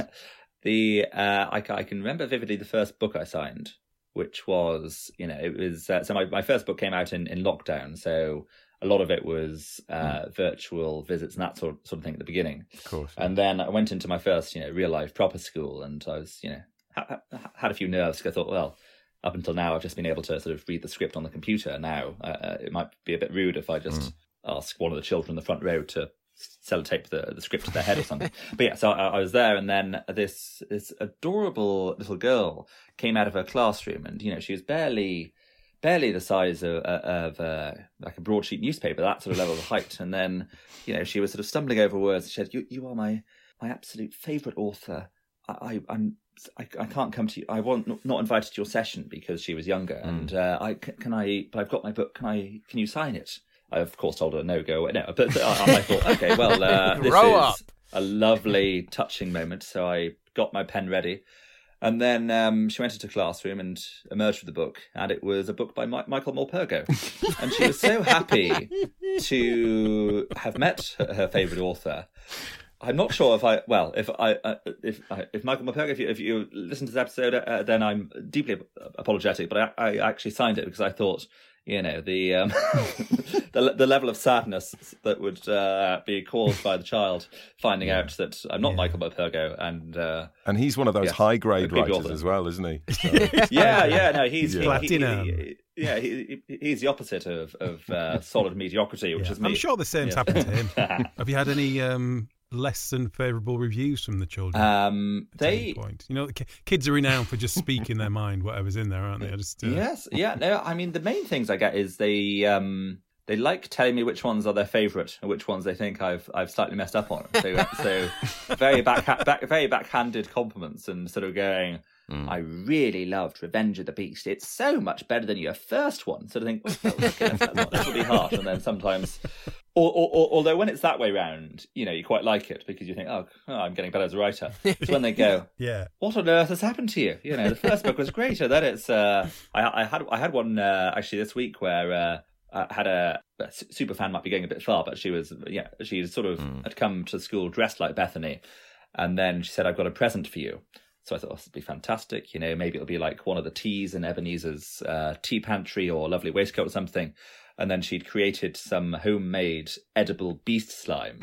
the uh, I, I can remember vividly the first book I signed, which was, you know, it was, uh, so my, my first book came out in, in lockdown, so a lot of it was uh, mm. virtual visits and that sort, sort of thing at the beginning. Of course. Yeah. And then I went into my first, you know, real life proper school, and I was, you know, ha- ha- had a few nerves, because I thought, well, up until now I've just been able to sort of read the script on the computer. Now uh, it might be a bit rude if I just mm. ask one of the children in the front row to sellotape the, the script to their head or something. But yeah, so I, I was there, and then this this adorable little girl came out of her classroom, and you know, she was barely barely the size of, of uh, like a broadsheet newspaper, that sort of level of height. And then, you know, she was sort of stumbling over words. She said, "You you are my my absolute favourite author. I, I I'm I, I can't come to you. I want not invited to your session," because she was younger. Mm. And uh, I can I, but I've got my book. Can I? Can you sign it? I, of course, told her no, go away. No, but I, I thought, okay, well, uh, this Grow is up. a lovely, touching moment. So I got my pen ready. And then um, she went into the classroom and emerged with the book. And it was a book by My- Michael Morpurgo. And she was so happy to have met her, her favourite author. I'm not sure if I, well, if I, uh, if I, if Michael Morpurgo, if you, if you listen to this episode, uh, then I'm deeply apologetic. But I, I actually signed it because I thought, you know, the um, the the level of sadness that would uh, be caused by the child finding yeah. out that I'm not yeah. Michael Morpurgo, and uh, and he's one of those yes, high grade writers author. as well, isn't he? So. yeah, yeah, no, he's yeah. he, he, he, yeah, he, he's the opposite of of uh, solid mediocrity, which yeah. is me. I'm sure the same's yeah. happened to him. Have you had any um, less than favourable reviews from the children? Um, they, point? You know, the kids are renowned for just speaking their mind, whatever's in there, aren't they? I just, uh... Yes, yeah, no, I mean, the main things I get is they um, they like telling me which ones are their favourite and which ones they think I've I've slightly messed up on. So, so very back, back very backhanded compliments, and sort of going, mm. I really loved Revenge of the Beast. It's so much better than your first one. Sort of think, well, okay, that's, that's not that's really harsh. And then sometimes. Or, or, or, although when it's that way round, you know, you quite like it because you think, oh, oh I'm getting better as a writer. It's when they go, yeah, what on earth has happened to you? You know, the first book was great, and then it's. Uh, I, I had I had one uh, actually this week where uh, I had a, a super fan might be going a bit far, but she was yeah she sort of mm. had come to school dressed like Bethany, and then she said, I've got a present for you. So I thought, oh, this would be fantastic. You know, maybe it'll be like one of the teas in Ebenezer's uh, tea pantry or a lovely waistcoat or something. and then she'd created some homemade edible beast slime.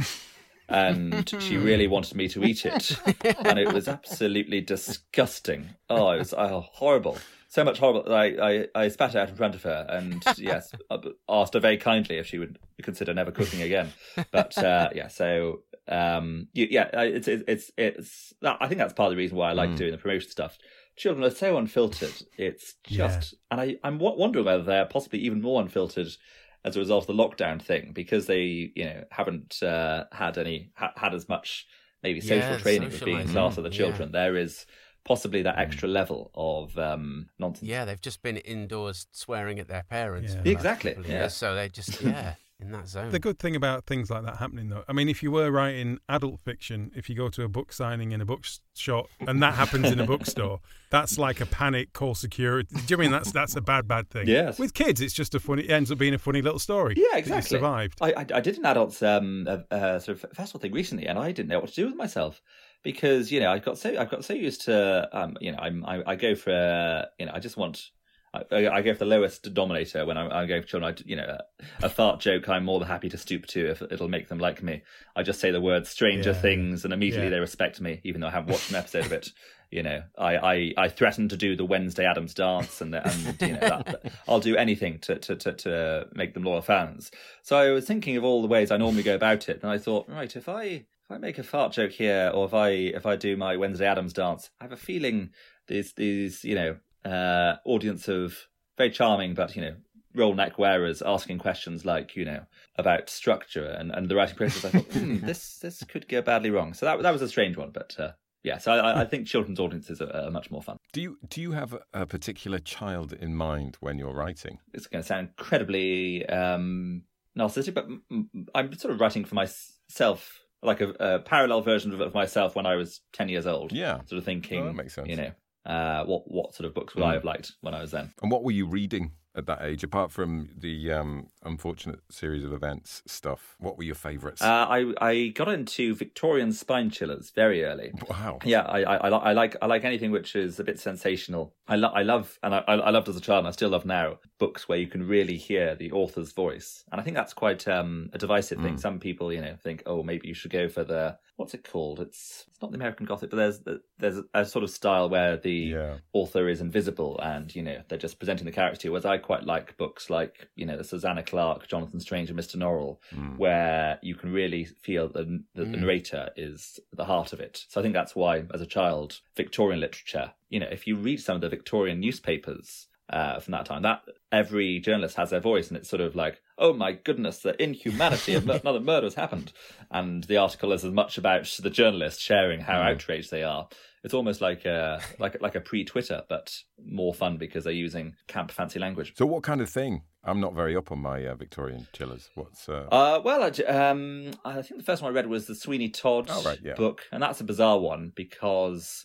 And she really wanted me to eat it. And it was absolutely disgusting. Oh, it was oh, horrible. So much horrible that I, I, I spat it out in front of her and, yes, asked her very kindly if she would consider never cooking again. But, uh, yeah, so, um, yeah, it's, it's, it's, it's that, I think that's part of the reason why I like mm. doing the promotion stuff. Children are so unfiltered. It's just, yeah. and I, I'm wondering whether they're possibly even more unfiltered as a result of the lockdown thing, because they, you know, haven't uh, had any ha- had as much maybe social yeah, training as being class of the children. Yeah. There is possibly that extra level of um, nonsense. Yeah, they've just been indoors swearing at their parents. Yeah. For Exactly. yeah. Yeah. So they just yeah. in that zone. The good thing about things like that happening, though, I mean, if you were writing adult fiction, if you go to a book signing in a bookshop and that happens in a bookstore, that's like a panic, call security. Do you mean that's that's a bad, bad thing? Yes. With kids, it's just a funny. It ends up being a funny little story. Yeah, exactly. That you survived. I, I I did an adults um uh, uh, sort of festival thing recently, and I didn't know what to do with myself. Because, you know, I've got so I've got so used to um you know I'm I, I go for uh, you know I just want. I, I go for the lowest denominator when I'm, I'm going for children. I, you know, a, a fart joke I'm more than happy to stoop to if it'll make them like me. I just say the word Stranger yeah. Things and immediately yeah. they respect me, even though I haven't watched an episode of it. You know, I, I, I threaten to do the Wednesday Addams dance and, and you know, that, I'll do anything to, to, to, to make them loyal fans. So I was thinking of all the ways I normally go about it, and I thought, right, if I if I make a fart joke here, or if I if I do my Wednesday Addams dance, I have a feeling these these you know uh, audience of very charming, but, you know, roll neck wearers asking questions like, you know, about structure and, and the writing process. I thought, hmm, this this could go badly wrong. So that that was a strange one, but uh, yeah. So I, I think children's audiences are, are much more fun. Do you do you have a particular child in mind when you're writing? It's going to sound incredibly um, narcissistic, but I'm sort of writing for myself, like a, a parallel version of, of myself when I was ten years old. Yeah, sort of thinking, oh, that makes sense. You know. Uh, what what sort of books would mm. I have liked when I was then? And what were you reading at that age, apart from the um, unfortunate series of events stuff? What were your favourites? Uh, I I got into Victorian spine chillers very early. Wow. Yeah, I I, I, I like I like anything which is a bit sensational. I lo- I love and I I loved as a child, and I still love now, books where you can really hear the author's voice, and I think that's quite um, a divisive thing. Mm. Some people, you know, think, oh, maybe you should go for the what's it called? It's it's not the American Gothic, but there's there's a sort of style where the yeah. author is invisible and, you know, they're just presenting the character to you. Whereas I quite like books like, you know, the Susanna Clarke, Jonathan Strange and Mister Norrell, mm. where you can really feel that the, the mm. narrator is the heart of it. So I think that's why, as a child, Victorian literature, you know, if you read some of the Victorian newspapers uh, from that time, that every journalist has their voice, and it's sort of like, oh my goodness, the inhumanity of another murder has happened. And the article is as much about the journalist sharing how mm. outraged they are. It's almost like a like like a pre-Twitter, but more fun because they're using camp fancy language. So what kind of thing? I'm not very up on my uh, Victorian chillers. What's uh... uh well, I, um, I think the first one I read was the Sweeney Todd oh, right, yeah. book, and that's a bizarre one because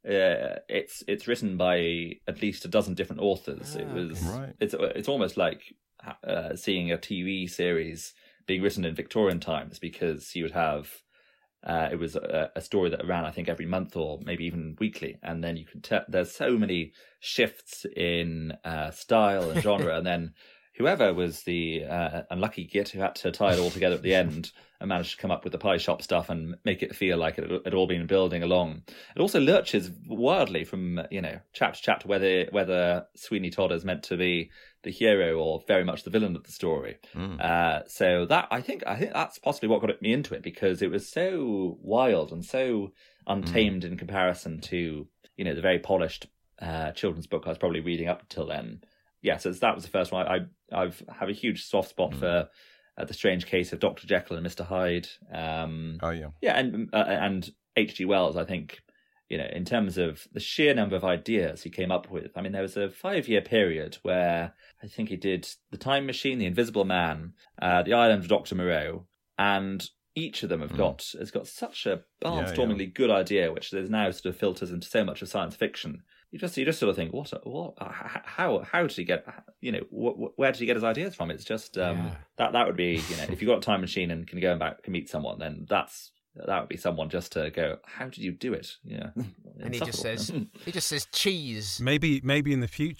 uh, it's it's written by at least a dozen different authors. Ah, it was right. it's it's almost like uh, seeing a T V series being written in Victorian times, because you would have. Uh, it was a, a story that ran, I think, every month or maybe even weekly, and then you can tell there's so many shifts in uh, style and genre, and then whoever was the uh, unlucky git who had to tie it all together at the end and managed to come up with the pie shop stuff and make it feel like it had all been building along. It also lurches wildly from, you know, chapter to chapter whether whether Sweeney Todd is meant to be the hero or very much the villain of the story. Mm. Uh, so that I think I think that's possibly what got me into it, because it was so wild and so untamed mm. in comparison to, you know, the very polished uh, children's book I was probably reading up until then. Yeah, so that was the first one. I I've have a huge soft spot mm. for uh, The Strange Case of Doctor Jekyll and Mister Hyde. Um, oh yeah, yeah, and uh, and H G Wells. I think, you know, in terms of the sheer number of ideas he came up with. I mean, there was a five-year period where I think he did The Time Machine, The Invisible Man, uh, The Island of Doctor Moreau, and each of them have mm. got has got such a barnstormingly yeah, yeah. good idea, which there's now sort of filters into so much of science fiction. You just you just sort of think, what what how how did he get, you know, wh- where did he get his ideas from? It's just um, yeah. that that would be, you know, if you've got a time machine and can go and back can meet someone, then that's. That would be someone just to go, how did you do it? Yeah. And he just says, he just says cheese. Maybe, maybe in the future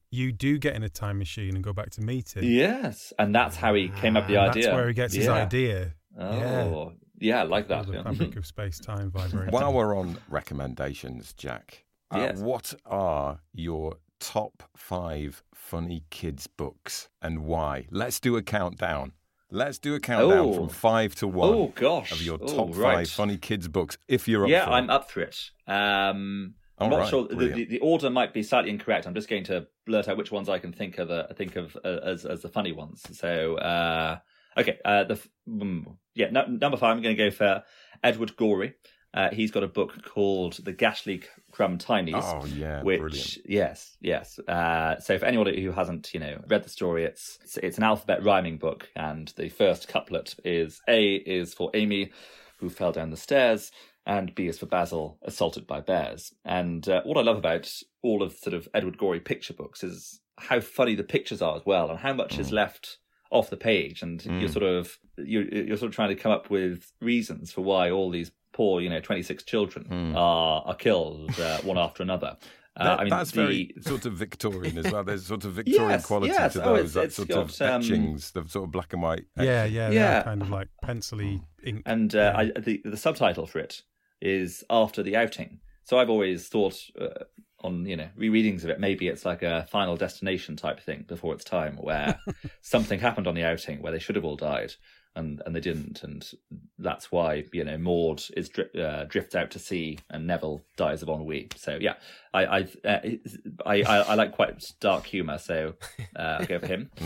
you do get in a time machine and go back to meet him. Yes, and that's how he came up with the And idea. That's where he gets his Yeah. idea. Oh, Yeah. yeah, I like All that. the yeah. fabric of space-time vibrating. While we're on recommendations, Jack, uh, Yes. what are your top five funny kids' books and why? Let's do a countdown. Let's do a countdown Oh. from five to one Oh, gosh. of your Oh, top right. five funny kids' books, if you're up Yeah, for I'm it. up for it. Um, I'm All not right, sure. The, brilliant. the, the order might be slightly incorrect. I'm just going to blurt out which ones I can think of. Uh, think of uh, as as the funny ones. So, uh, okay, uh, the f- mm, yeah, no, number five. I'm going to go for Edward Gorey. Uh, he's got a book called The Ghastly Crumb Tinies. Oh, yeah, which brilliant. yes, yes. Uh, so for anyone who hasn't, you know, read the story, it's, it's it's an alphabet rhyming book, and the first couplet is A is for Amy, who fell down the stairs, and B is for Basil, assaulted by bears. And uh, what I love about all of sort of Edward Gorey picture books is how funny the pictures are as well, and how much is left off the page, and you're sort of you're, you're sort of trying to come up with reasons for why all these poor, you know, twenty-six children are are killed uh, one after another. Uh, That- I mean, that's the, very sort of Victorian as well. There's sort of Victorian Yes, quality yes. to Oh, those. it's- that it's sort got, of um, etchings, the sort of black and white. Yeah, etchings. yeah, Yeah. yeah. Kind of like pencily ink. and uh, I, the the subtitle for it is After the Outing. So I've always thought uh, on, you know, rereadings of it, maybe it's like a Final Destination type thing before its time, where something happened on the outing where they should have all died, and, and they didn't, and that's why, you know, Maud is dri- uh, drifts out to sea and Neville dies of ennui. So yeah, I I uh, I, I, I like quite dark humour, so uh, I'll go for him.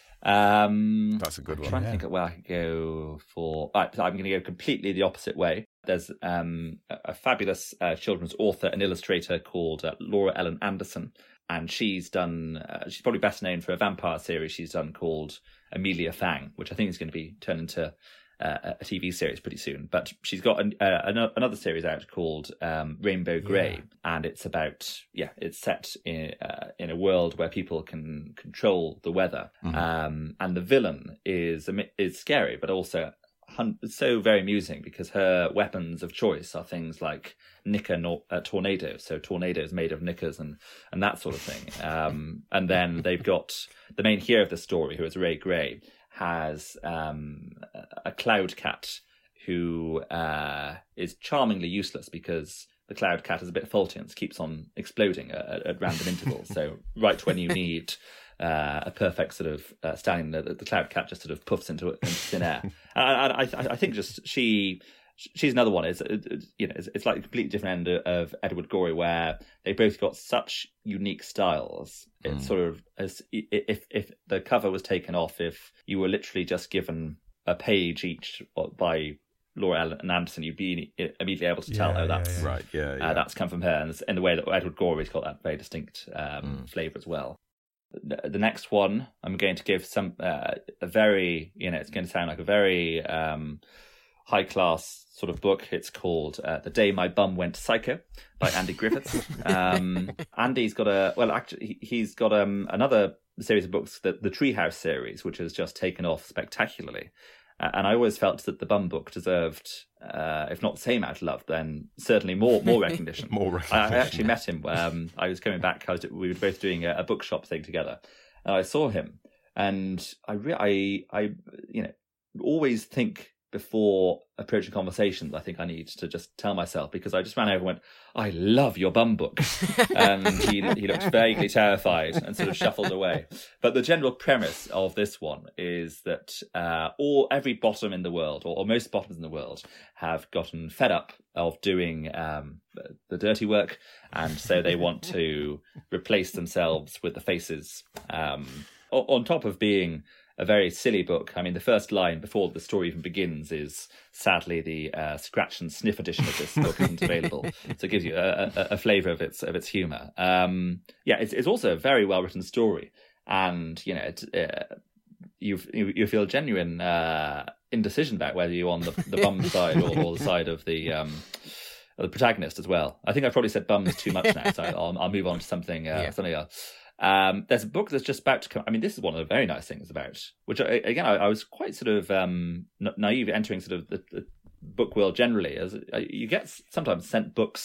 Um, That's a good I'm one. trying Yeah. to think of where I could go for. Right, I'm going to go completely the opposite way. There's um, a, a fabulous uh, children's author and illustrator called uh, Laura Ellen Anderson, and she's done. Uh, she's probably best known for a vampire series she's done called Amelia Fang, which I think is going to be turned into uh, a T V series pretty soon. But she's got an, uh, an, another series out called um, Rainbow Grey, and it's about yeah, it's set in uh, in a world where people can control the weather, um, and the villain is is scary, but also hun- so very amusing because her weapons of choice are things like knicker nor- uh, tornadoes, so tornadoes made of knickers and and that sort of thing. Um, and then they've got the main hero of the story, who is Ray Gray, has um, a cloud cat who uh, is charmingly useless because the cloud cat is a bit faulty and keeps on exploding at, at random intervals. So right when you need uh, a perfect sort of uh, standing, the, the cloud cat just sort of puffs into, into thin air. And I, I, I think just she... She's another one. It's you know, it's, it's like a completely different end of Edward Gorey, where they both got such unique styles. It's sort of as if if the cover was taken off, if you were literally just given a page each by Laura Ellen Anderson, you'd be immediately able to tell, Yeah, oh, yeah, that's yeah. Right, yeah, yeah. uh, that's come from her, and in the way that Edward Gorey's got that very distinct um, flavour as well. The, the next one, I'm going to give some uh, a very, you know, it's going to sound like a very um, high class sort of book. It's called uh, The Day My Bum Went Psycho by Andy Griffiths. um, Andy's got a well, actually, he, he's got um, another series of books, the, the Treehouse series, which has just taken off spectacularly. Uh, and I always felt that the Bum book deserved, uh, if not the same amount of love, then certainly more more recognition. More I, recognition. I actually met him. Um, I was coming back. I was, we were both doing a, a bookshop thing together, and I saw him. And I, re- I, I, you know, always think before approaching conversations, I think I need to just tell myself, because I just ran over and went, I love your Bum book. And he, he looked vaguely terrified and sort of shuffled away. But the general premise of this one is that uh, all every bottom in the world, or, or most bottoms in the world, have gotten fed up of doing um, the dirty work. And so they want to replace themselves with the faces. Um, on top of being a very silly book. I mean, the first line before the story even begins is, sadly, the uh, scratch and sniff edition of this book isn't available. So it gives you a, a, a flavour of its of its humour. Um, yeah, it's, it's also a very well written story, and you know, it, uh, you you feel genuine uh, indecision about whether you're on the, the bum side or, or the side of the um, of the protagonist as well. I think I've probably said bums too much now, so I'll, I'll move on to something uh, Yeah. something else. Um, there's a book that's just about to come. I mean, this is one of the very nice things about, which I, again, I, I was quite sort of um, naive entering sort of the, the book world generally. As you get sometimes sent books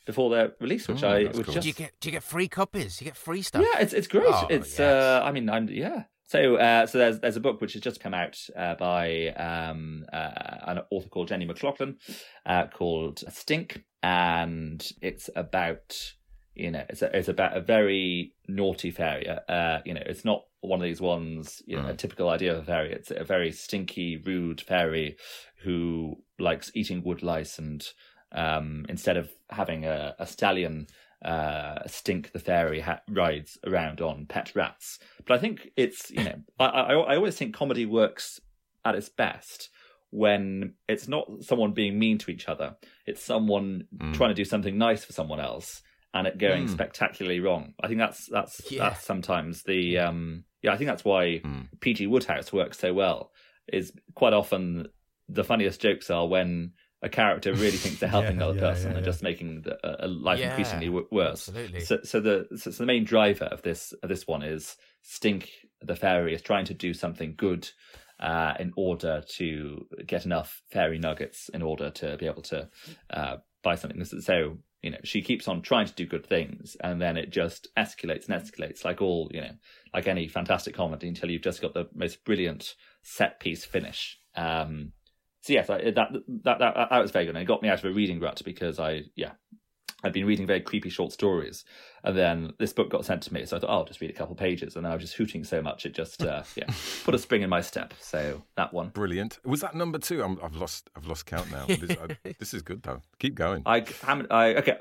before their release, which Oh, I that's which cool. just Do you get do you get free copies? Do you get free stuff? yeah, it's it's great. Oh, it's yes. uh, I mean, I'm yeah. So uh, so there's there's a book which has just come out uh, by um, uh, an author called Jenny McLaughlin uh, called Stink, and it's about you know it's a, it's about a very naughty fairy. Uh, you know, it's not one of these ones, you know, Mm. a typical idea of a fairy. It's a very stinky, rude fairy who likes eating wood lice, and um, instead of having a, a stallion uh, Stink the fairy ha- rides around on pet rats. But I think it's, you know, I, I, I always think comedy works at its best when it's not someone being mean to each other. It's someone Mm. trying to do something nice for someone else and it going Mm. spectacularly wrong. I think that's that's Yeah. that's sometimes the um yeah, I think that's why Mm. P G Woodhouse works so well. Is quite often the funniest jokes are when a character really thinks they're helping Yeah, another yeah, person yeah, and yeah. just making the, a, a life Yeah, increasingly w- worse. absolutely. So, so the so, so the main driver of this of this one is Stink the fairy is trying to do something good uh, in order to get enough fairy nuggets in order to be able to uh, buy something. So you know she keeps on trying to do good things, and then it just escalates and escalates, like all you know, like any fantastic comedy, until you've just got the most brilliant set piece finish. Um, So yes, I, that, that that that was very good. And it got me out of a reading rut because I yeah, I'd been reading very creepy short stories, and then this book got sent to me. So I thought, oh, I'll just read a couple pages, and then I was just hooting so much it just uh, yeah put a spring in my step. So that one, Brilliant. Was that number two? I'm, I've lost. I've lost count now. This, I, this is good though. Keep going. I how many- I okay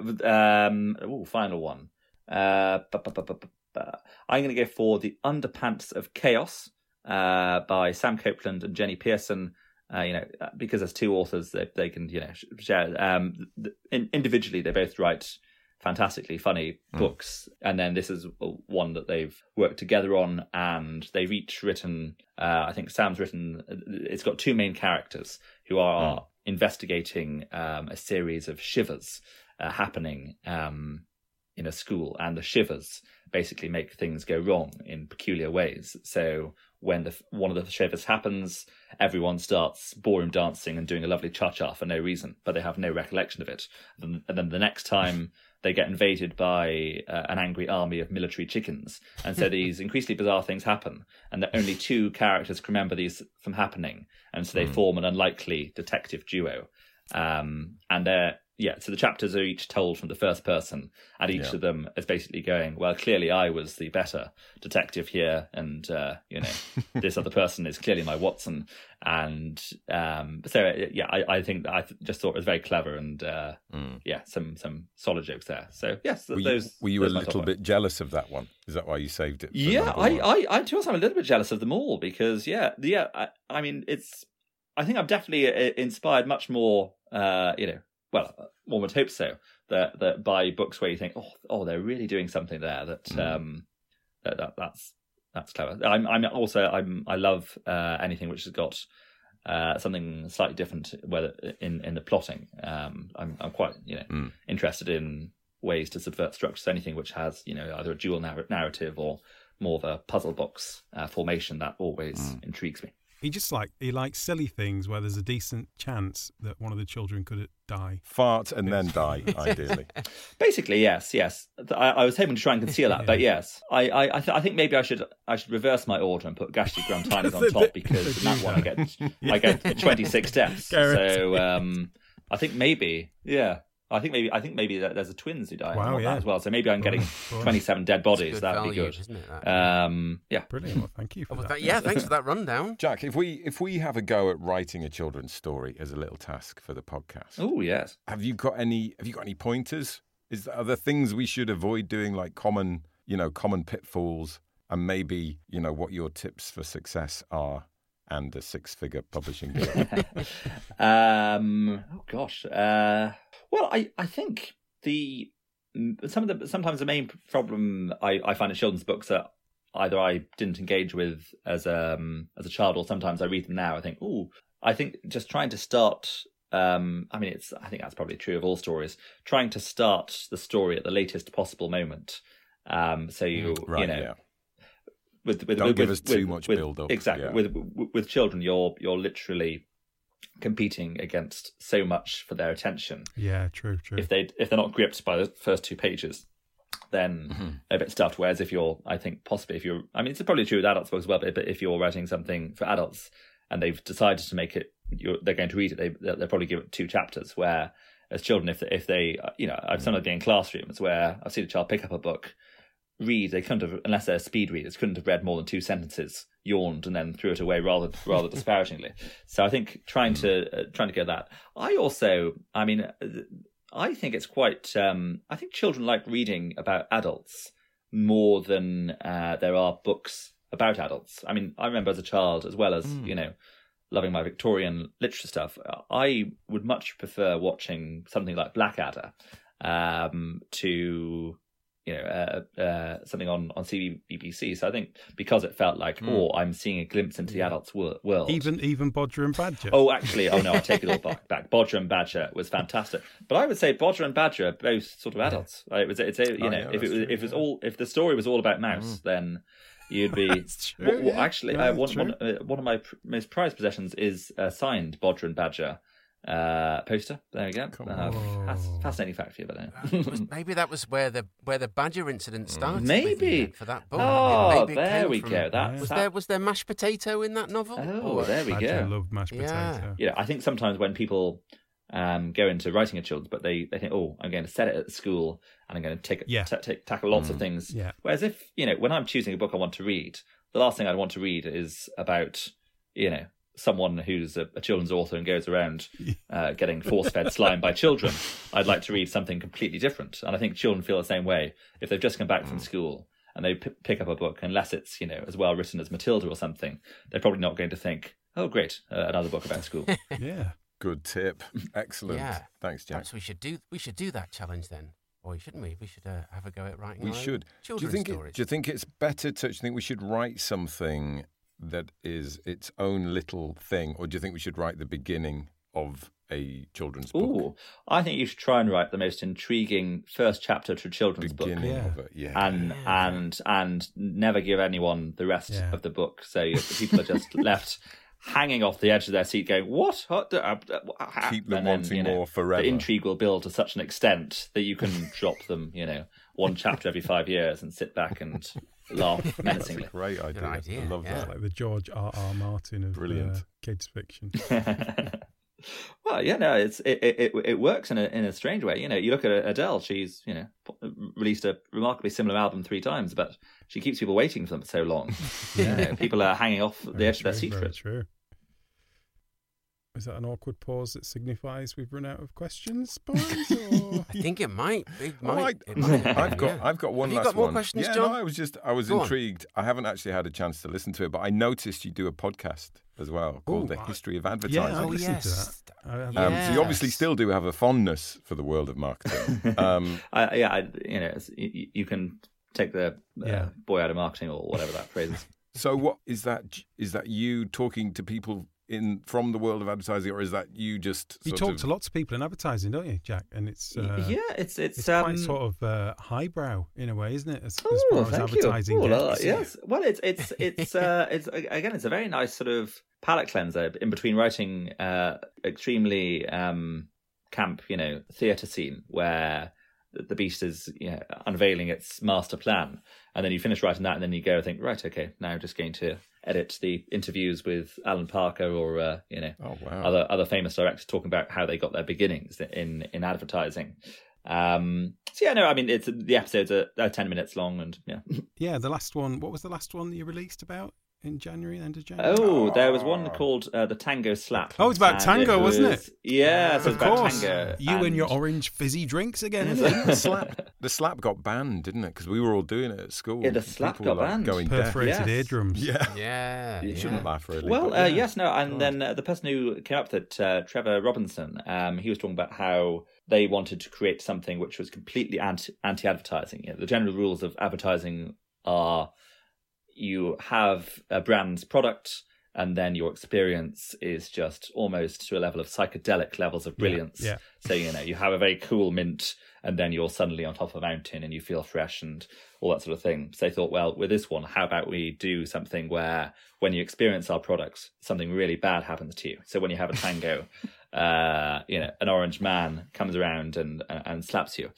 um ooh, final one. Uh, bu- bu- bu- bu- bu- bu- I'm going to go for The Underpants of Chaos uh, by Sam Copeland and Jenny Pearson. Uh, you know, because there's two authors, they, they can, you know, share. Um, in, individually, they both write fantastically funny Mm. books, and then this is one that they've worked together on, and they've each written. Uh, I think Sam's written. It's got two main characters who are Mm. investigating um, a series of shivers uh, happening um, in a school, and the shivers basically make things go wrong in peculiar ways. So when the one of the shivers happens, everyone starts ballroom dancing and doing a lovely cha-cha for no reason, but they have no recollection of it. And then the next time they get invaded by uh, an angry army of military chickens. And so these increasingly bizarre things happen, and that only two characters can remember these from happening. And so they Mm. form an unlikely detective duo. Um, and they're, yeah, so the chapters are each told from the first person, and each Yeah. of them is basically going, well, clearly I was the better detective here, and, uh, you know, this other person is clearly my Watson. And um, so, uh, yeah, I, I think that I th- just thought it was very clever, and, uh, Mm. yeah, some some solid jokes there. So, yes, Were you, those. were you those a are my little top bit jealous of that one? Is that why you saved it? for yeah, number I, one? I, I, to be honest, I'm a little bit jealous of them all because, yeah, yeah, I, I mean, it's, I think I'm definitely uh, inspired much more, uh, you know, well, one would hope so, that that by books where you think, oh, oh, they're really doing something there. That, Mm. um, that, that that's that's clever. I'm, I'm also, I'm, I love uh, anything which has got uh, something slightly different, whether in in the plotting. Um, I'm, I'm quite, you know, Mm. interested in ways to subvert structures. Anything which has, you know, either a dual narr- narrative or more of a puzzle box uh, formation, that always Mm. intrigues me. He just like he likes silly things where there's a decent chance that one of the children could die. Fart and then die, ideally. Basically, yes, yes. I, I was hoping to try and conceal that, but yes, I, I, I, th- I think maybe I should, I should reverse my order and put Gashty Grantinas on top, because in that one I get, I get twenty-six deaths. Garrett. So um, I think maybe, yeah, I think maybe, I think maybe that there's a twins who die. Wow, I want yeah. that as well. So maybe I'm getting Go on. twenty-seven dead It's bodies. good That would be value, good. isn't it? That? Um, yeah. Brilliant. Well, thank you for Oh, well, that. that- yeah, thanks for that rundown. Jack, if we if we have a go at writing a children's story as a little task for the podcast, Oh yes. have you got any have you got any pointers? Is there, are there things we should avoid doing, like common, you know, common pitfalls, and maybe, you know, what your tips for success are, and a six-figure publishing deal? um, oh gosh. Uh, well, I, I think the some of the sometimes the main problem I, I find in children's books that either I didn't engage with as um as a child, or sometimes I read them now. I think, oh, I think just trying to start. Um, I mean, it's. I think that's probably true of all stories. Trying to start the story at the latest possible moment. Um, so you, right, you know, yeah. with, with Don't with, give with, us too with, much with- build-up, Exactly. yeah. With, with with children, you're you're literally competing against so much for their attention. Yeah, true, true. If they if they're not gripped by the first two pages, then Mm-hmm. they're a bit stuffed. Whereas if you're, I think possibly if you're, I mean, it's probably true with adults books as well. But, but if you're writing something for adults and they've decided to make it, you're, they're going to read it. They they'll probably give it two chapters. Where as children, if they, if they, you know, I've sometimes been in classrooms where I've seen a child pick up a book, read, they couldn't have, unless they're speed readers, couldn't have read more than two sentences, yawned, and then threw it away rather rather disparagingly. So I think trying to uh, trying to get that. I also, I mean, uh, I think it's quite. Um, I think children like reading about adults more than uh, there are books about adults. I mean, I remember as a child, as well as Mm. you know, loving my Victorian literature stuff, I would much prefer watching something like Blackadder um, to. You know, uh, uh, something on, on C B B C. So I think because it felt like, Mm. oh, I'm seeing a glimpse into the adult's wor- world. Even even Bodger and Badger. Oh, actually, oh no, I take it all back. back. Bodger and Badger was fantastic, but I would say Bodger and Badger are both sort of adults. Right? It was, it's a, you Oh, know, yeah, if it that's was, true, if it was yeah. all, if the story was all about Mouse, then you'd be. That's true, What- what- yeah. actually, Yeah, uh, one, true. one, uh, one of my pr- most prized possessions is a signed Bodger and Badger uh, poster. There we go. Come Uh, on. fas- fascinating fact for you, but uh, That was- maybe that was where the where the Badger incident started. with Maybe. you then, for that book. Oh, Maybe it there came we from- go. That's Was that- there was there mashed potato in that novel? Oh, Or- there we Badger go. loved mashed Yeah. potato. You know, I think sometimes when people um, go into writing a children's book, they, they think, oh, I'm going to set it at school and I'm going to take, Yeah. ta take tackle lots of things. Yeah. Whereas if, you know, when I'm choosing a book I want to read, the last thing I'd want to read is about, you know, someone who's a, a children's author and goes around uh, getting force-fed slime by children. I'd like to read something completely different. And I think children feel the same way. If they've just come back from school and they p- pick up a book, unless it's, you know, as well written as Matilda or something, they're probably not going to think, oh, great, uh, another book about school. Yeah. Good tip. Excellent. Yeah. Thanks, Jack. Perhaps we should do we should do that challenge then, boy, shouldn't we? We should uh, have a go at writing. We our own should. Do you children's think? It, stories. do you think it's better to? Do you think we should write something that is its own little thing, or do you think we should write the beginning of a children's book? Ooh, I think you should try and write the most intriguing first chapter to a children's book. Beginning Yeah. of it. Yeah. And and and never give anyone the rest Yeah. of the book, so you- people are just left hanging off the edge of their seat, going, "What?" What? Uh, uh, Keep them and then, wanting you know, more forever. The intrigue will build to such an extent that you can drop them, you know, one chapter every five years and sit back and laugh That's a menacingly. great idea. idea, I love yeah. that. Like the George R. R. Martin of Brilliant. uh, kids fiction. Well, yeah, no, it's it it, it works in a in a strange way. You know, you look at Adele; she's you know released a remarkably similar album three times, but she keeps people waiting for them for so long. You know, people are hanging off the Very edge of their true, seat for very it. true. Is that an awkward pause that signifies we've run out of questions, boys? Or... I think it might. It Oh, might. I- it might I've got, yeah. I've got one Have you last got more one. questions, yeah, John? no, I was just, I was Go on. intrigued. I haven't actually had a chance to listen to it, but I noticed you do a podcast as well called Ooh, The I- History of Yeah, Advertising. I Oh, listened yes. to that. I, I, Um, so you obviously Yes. still do have a fondness for the world of marketing. Um, I, yeah, I, you know, it's, you, you can take the uh, Yeah. boy out of marketing or whatever that phrase is. so what is that? Is that you talking to people in from the world of advertising, or is that you just? you sort talk of, to lots of people in advertising, don't you, Jack? And it's uh, yeah, it's it's, it's um, quite sort of uh, highbrow in a way, isn't it? As, as Oh, far as thank advertising you. Oh, la, la, gets. yes. Well, it's it's it's uh, it's again, it's a very nice sort of palate cleanser in between writing uh, extremely um, camp, you know, theatre scene where the the Beast is you know, unveiling its master plan, and then you finish writing that, and then you go and think, right, okay, now just going to edit the interviews with Alan Parker or uh, you know Oh wow! other other famous directors talking about how they got their beginnings in in advertising. Um, so yeah, no, I mean it's the episodes are, are ten minutes long, and yeah. Yeah, the last one. What was the last one that you released about in January, end of January? Oh, there was one called uh, the Tango Slap. Oh, it's about And tango, was- wasn't it? Yeah, so of it's about course. tango. You and, your orange fizzy drinks again, isn't it? the slap, the slap got banned, didn't it? Because we were all doing it at school. Yeah, the slap People were, got like, banned. Going deaf. Perforated Yes. eardrums. Yeah, Yeah. you yeah. shouldn't laugh really. Well, but uh, yeah. yes, no, and God. then uh, the person who came up with it, uh, Trevor Robinson, um, he was talking about how they wanted to create something which was completely anti- anti-advertising. You know, the general rules of advertising are you have a brand's product, and then your experience is just almost to a level of psychedelic levels of brilliance. yeah. So, you know, you have a very cool mint, and then you're suddenly on top of a mountain and you feel fresh and all that sort of thing. So they thought, well, with this one, how about we do something where when you experience our products, something really bad happens to you. So when you have a tango, uh, you know, an orange man comes around and and, and slaps you.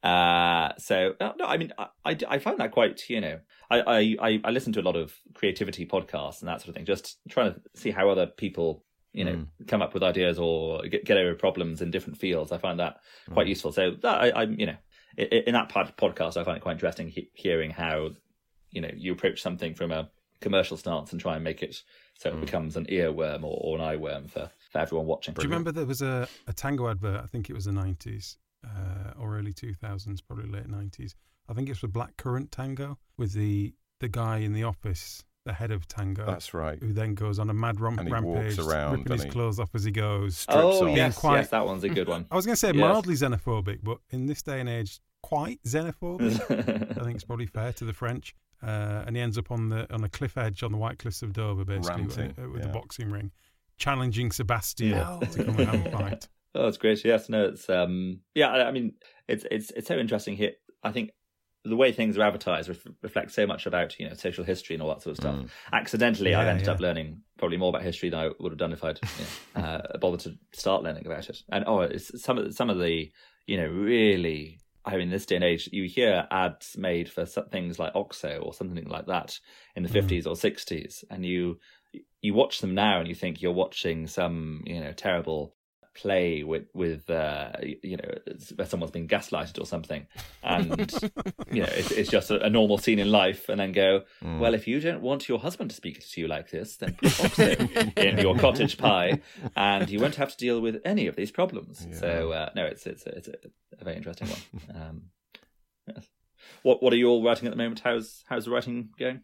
Uh, so no, I mean, I, I, I find that quite, you know, I, I, I listen to a lot of creativity podcasts and that sort of thing, just trying to see how other people, you know, mm. come up with ideas or get, get over problems in different fields. I find that quite mm. useful. So that, I, I, you know, in, in that part of the podcast, I find it quite interesting he- hearing how, you know, you approach something from a commercial stance and try and make it so it mm. becomes an earworm or, or an eye worm for, for everyone watching. Do you remember there was a, a tango advert? I think it was the nineties uh, or early two thousands, probably late nineties. I think it's for Blackcurrant Tango with the, the guy in the office, the head of Tango. That's right. Who then goes on a mad rom- and he rampage, walks around, ripping his he? clothes off as he goes. Oh, off. yes, quite, yes, that one's a good one. I was going to say yes. mildly xenophobic, but in this day and age, quite xenophobic. I think it's probably fair to the French. Uh, and he ends up on the on a cliff edge on the White Cliffs of Dover, basically, Ranting, with, with yeah. the boxing ring, challenging Sebastian Yeah. to come and have a fight. Oh, that's great. Yes, no, it's um, yeah. I, I mean, it's it's it's so interesting here. I think the way things are advertised ref- reflects so much about, you know, social history and all that sort of stuff. Mm. Accidentally, Yeah, I've ended yeah. up learning probably more about history than I would have done if I'd you know, uh, bothered to start learning about it. And oh, it's some of some of the, you know, really. I mean, in this day and age, you hear ads made for some things like Oxo or something like that in the fifties or sixties, and you you watch them now and you think you're watching some, you know, terrible play with with uh, you know, where someone's been gaslighted or something, and you know, it's, it's just a, a normal scene in life, and then go, mm. well, if you don't want your husband to speak to you like this, then put Oxo in your cottage pie, and you won't have to deal with any of these problems. Yeah. So uh, no, it's it's it's a, a very interesting one. Um, yes. What what are you all writing at the moment? How's how's the writing going?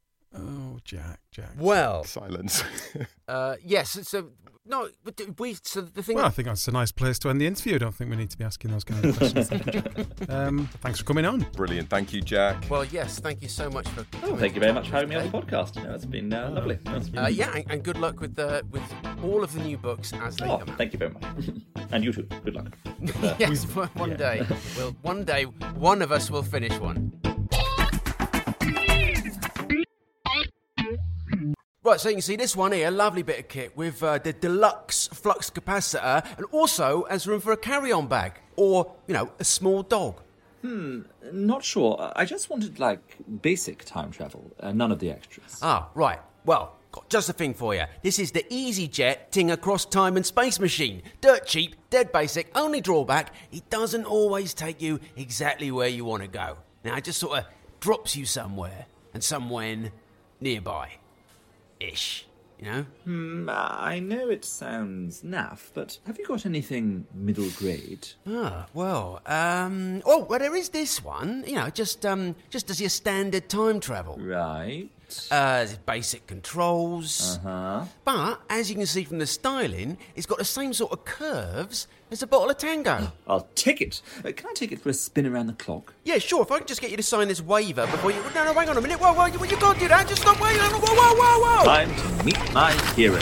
Oh, Jack, Jack. Well, Silence. uh, yes. So no, but we. So the thing. Well, I think that's a nice place to end the interview. I don't think we need to be asking those kind of questions. um, thanks for coming on. Brilliant. Thank you, Jack. Well, yes. Thank you so much for. Oh, thank you very much for having me on the podcast. No, it's been uh, lovely. Uh, yeah, and, and good luck with the with all of the new books as they Oh, come out. thank you very much, and you too. Good luck. Uh, Yes, one yeah. day. Well, one day, one of us will finish one. Right, so you can see this one here, lovely bit of kit with uh, the deluxe flux capacitor, and also has room for a carry-on bag, or, you know, a small dog. Not sure. I just wanted like basic time travel, uh, none of the extras. Ah, right. Well, got just a thing for you. This is the EasyJet Ting Across Time and Space Machine. Dirt cheap, dead basic, only drawback, it doesn't always take you exactly where you want to go. Now, it just sort of drops you somewhere, and somewhere nearby. Ish, you know? Hmm, I know it sounds naff, but have you got anything middle grade? Ah, well, um... Oh, well, there is this one, you know, just, um, just as your standard time travel. Right. Uh, basic controls. Uh-huh. But, as you can see from the styling, it's got the same sort of curves as a bottle of Tango. I'll take it. Uh, can I take it for a spin around the clock? Yeah, sure, if I can just get you to sign this waiver before you... No, no, hang on a minute. Whoa, whoa, you, you can't do that. Just stop waiting. Whoa, whoa, whoa, whoa. Time to meet my hero.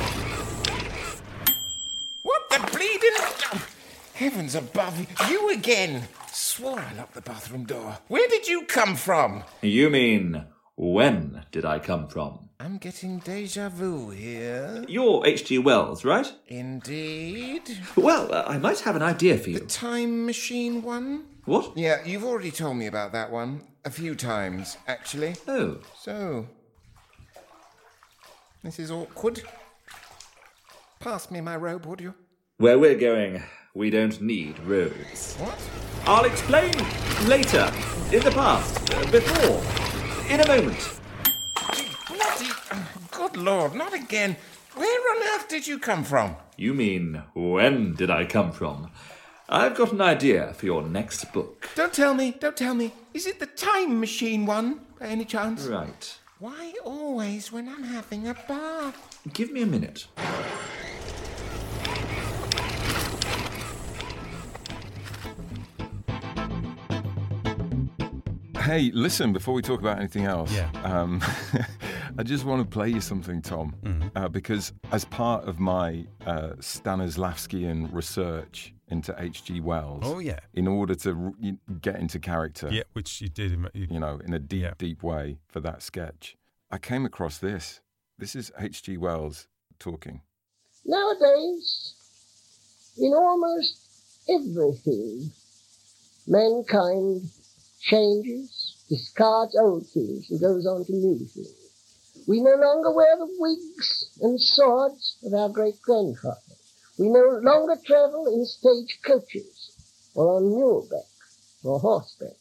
What the bleeding... Oh, heavens above, you again. Swore I locked the bathroom door. Where did you come from? You mean, when did I come from? I'm getting deja vu here. You're H G Wells, right? Indeed. Well, uh, I might have an idea for The you. time machine one? What? Yeah, you've already told me about that one. A few times, actually. Oh. So, this is awkward. Pass me my robe, would you? Where we're going, we don't need roads. What? I'll explain later, in the past, uh, before, in a moment. Bloody... Good Lord, not again. Where on earth did you come from? You mean, when did I come from? I've got an idea for your next book. Don't tell me, don't tell me. Is it the time machine one, by any chance? Right. Why always when I'm having a bath? Give me a minute. Hey, listen, before we talk about anything else, Yeah. um, I just want to play you something, Tom, Mm-hmm. uh, because as part of my uh, Stanislavskian research into H G Wells, Oh, yeah. in order to r- y- get into character, Yeah, which you did. in- You, you know, in a deep, Yeah. deep way for that sketch, I came across this. This is H G Wells talking. Nowadays, in almost everything, mankind changes, discards old things, and goes on to new things. We no longer wear the wigs and swords of our great-grandfathers. We no longer travel in stage coaches or on muleback or horseback.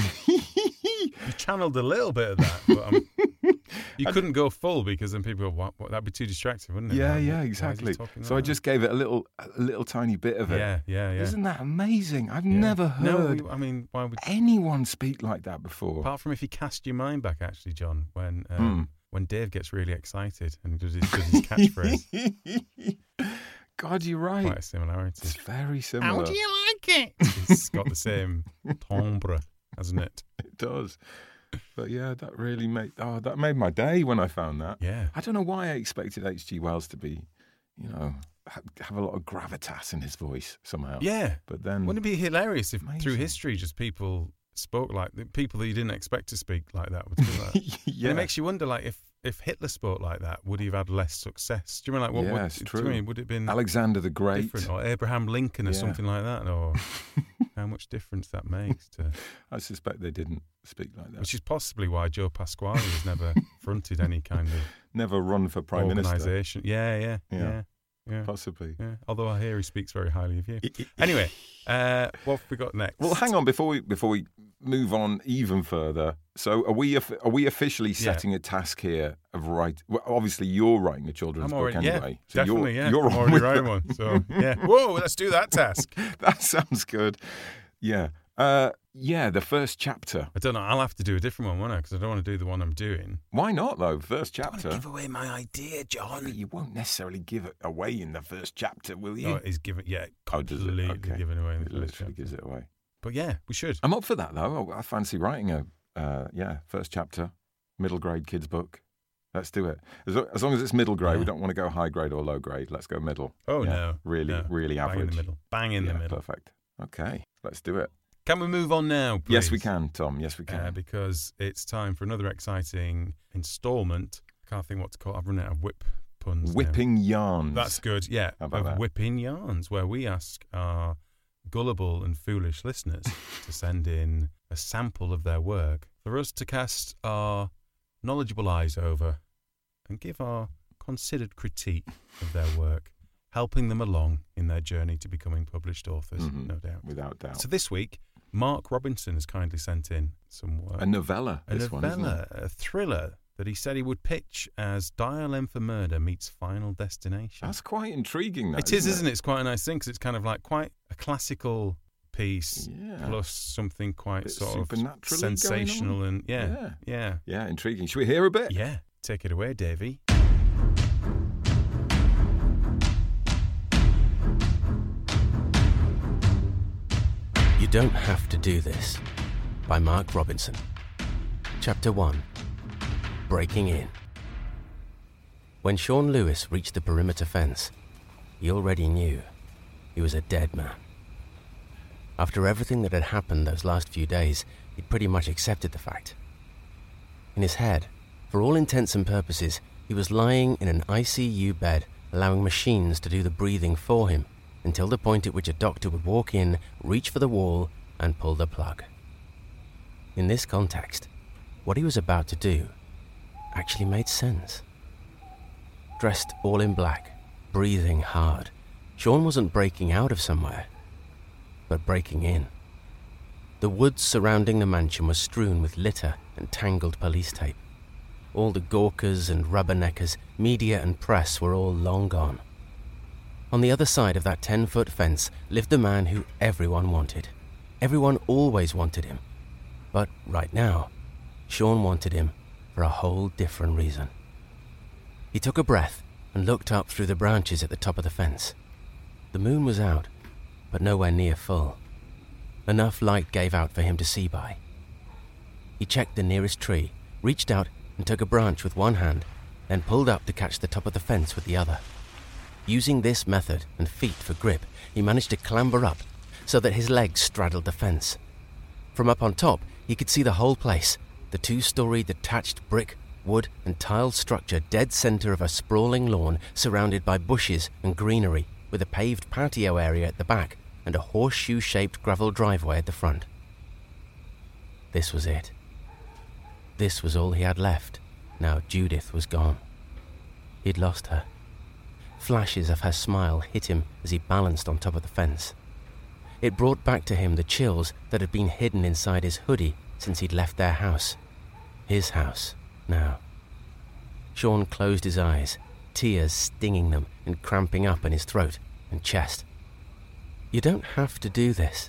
you channeled a little bit of that, but um, you couldn't go full because then people go, what, what, that'd be too distracting, wouldn't it? Yeah, Like, yeah, why is he exactly. talking So I like just gave it a little, a little tiny bit of that? it. Yeah, yeah, yeah. Isn't that amazing? I've Yeah. never heard No, I mean, why would... anyone speak like that before. Apart from if you cast your mind back, actually, John, when um, Hmm. when Dave gets really excited and he does his, does his catchphrase. God, you're right. Quite a similarity. It's very similar. like it? It's got the same timbre, hasn't it? It does. But yeah, that really made oh that made my day when I found that. Yeah. I don't know why I expected H G Wells to be, you know, ha- have a lot of gravitas in his voice somehow. Yeah. But then Wouldn't it be hilarious if through Amazing. history just people spoke like the people that you didn't expect to speak like that would speak like that? yeah, And it makes you wonder, like, if, if Hitler spoke like that, would he have had less success? Do you mean like what? Yeah, would, it's do you true. mean would it have been Alexander the Great. different, or Abraham Lincoln, or Yeah. something like that, or how much difference that makes to? I suspect they didn't speak like that. Which is possibly why Joe Pasquale has never fronted any kind of Never run for prime minister. organisation. Yeah, yeah, Yeah. yeah, yeah. Possibly. Yeah. Although I hear he speaks very highly of you. Anyway, uh, what have we got next? Well, hang on before we before we move on even further. So, are we of- are we officially Yeah. setting a task here of write? Well, obviously, you're writing a children's I'm already, book yeah, anyway. So definitely, you're, yeah. You're I'm on already with writing it. one. So, yeah. Whoa, let's do that task. That sounds good. Yeah. Uh, yeah. The first chapter. I don't know. I'll have to do a different one, won't I? Because I don't want to do the one I'm doing. Why not though? First I want to chapter. give away my idea, John. You won't necessarily give it away in the first chapter, will you? No, he's given, yeah, Oh, does it? completely Okay. given away in It the first literally chapter. gives it away. But yeah, we should. I'm up for that though. I fancy writing a uh, yeah first chapter, middle grade kids book. Let's do it. As, lo- as long as it's middle grade, we Yeah. don't want to go high grade or low grade. Let's go middle. Oh, Yeah, no. really, no. really Bang average. in the middle. Bang in yeah, the middle. Perfect. Okay, let's do it. Can we move on now, please? Yes, we can, Tom. Yes, we can. Uh, because it's time for another exciting instalment. I can't think what to call it. I've run out of whip puns now. Whipping yarns. That's good, yeah. How about of that? Whipping Yarns, where we ask our gullible and foolish listeners to send in a sample of their work for us to cast our knowledgeable eyes over and give our considered critique of their work, helping them along in their journey to becoming published authors, Mhm. no doubt. Without doubt. So this week, Mark Robinson has kindly sent in some work. a novella. A this one, isn't novella, it? a thriller that he said he would pitch as Dial M for Murder meets Final Destination. That's quite intriguing. That, It is, isn't it? It's quite a nice thing because it's kind of like quite a classical piece Yeah. plus something quite Bit sort of supernaturally going on. sensational and yeah, Yeah. yeah, Yeah, intriguing. Should we hear a bit? yeah. Take it away, Davey. You Don't Have to Do This by Mark Robinson. Chapter one. Breaking In. When Sean Lewis reached the perimeter fence, he already knew he was a dead man. After everything that had happened those last few days, he'd pretty much accepted the fact. In his head, for all intents and purposes, he was lying in an I C U bed, allowing machines to do the breathing for him, until the point at which a doctor would walk in, reach for the wall, and pull the plug. In this context, what he was about to do actually made sense. Dressed all in black, breathing hard, Sean wasn't breaking out of somewhere, but breaking in. The woods surrounding the mansion were strewn with litter and tangled police tape. All the gawkers and rubberneckers, media and press were all long gone. On the other side of that ten-foot fence lived the man who everyone wanted. Everyone always wanted him. But right now, Sean wanted him for a whole different reason. He took a breath and looked up through the branches at the top of the fence. The moon was out, but nowhere near full. Enough light gave out for him to see by. He checked the nearest tree, reached out and took a branch with one hand, then pulled up to catch the top of the fence with the other. Using this method and feet for grip, he managed to clamber up so that his legs straddled the fence. From up on top, he could see the whole place, the two-story detached brick, wood and tiled structure dead center of a sprawling lawn surrounded by bushes and greenery, with a paved patio area at the back and a horseshoe-shaped gravel driveway at the front. This was it. This was all he had left, now Judith was gone. He'd lost her. Flashes of her smile hit him as he balanced on top of the fence. It brought back to him the chills that had been hidden inside his hoodie since he'd left their house. His house, now. Sean closed his eyes, tears stinging them and cramping up in his throat and chest. You don't have to do this.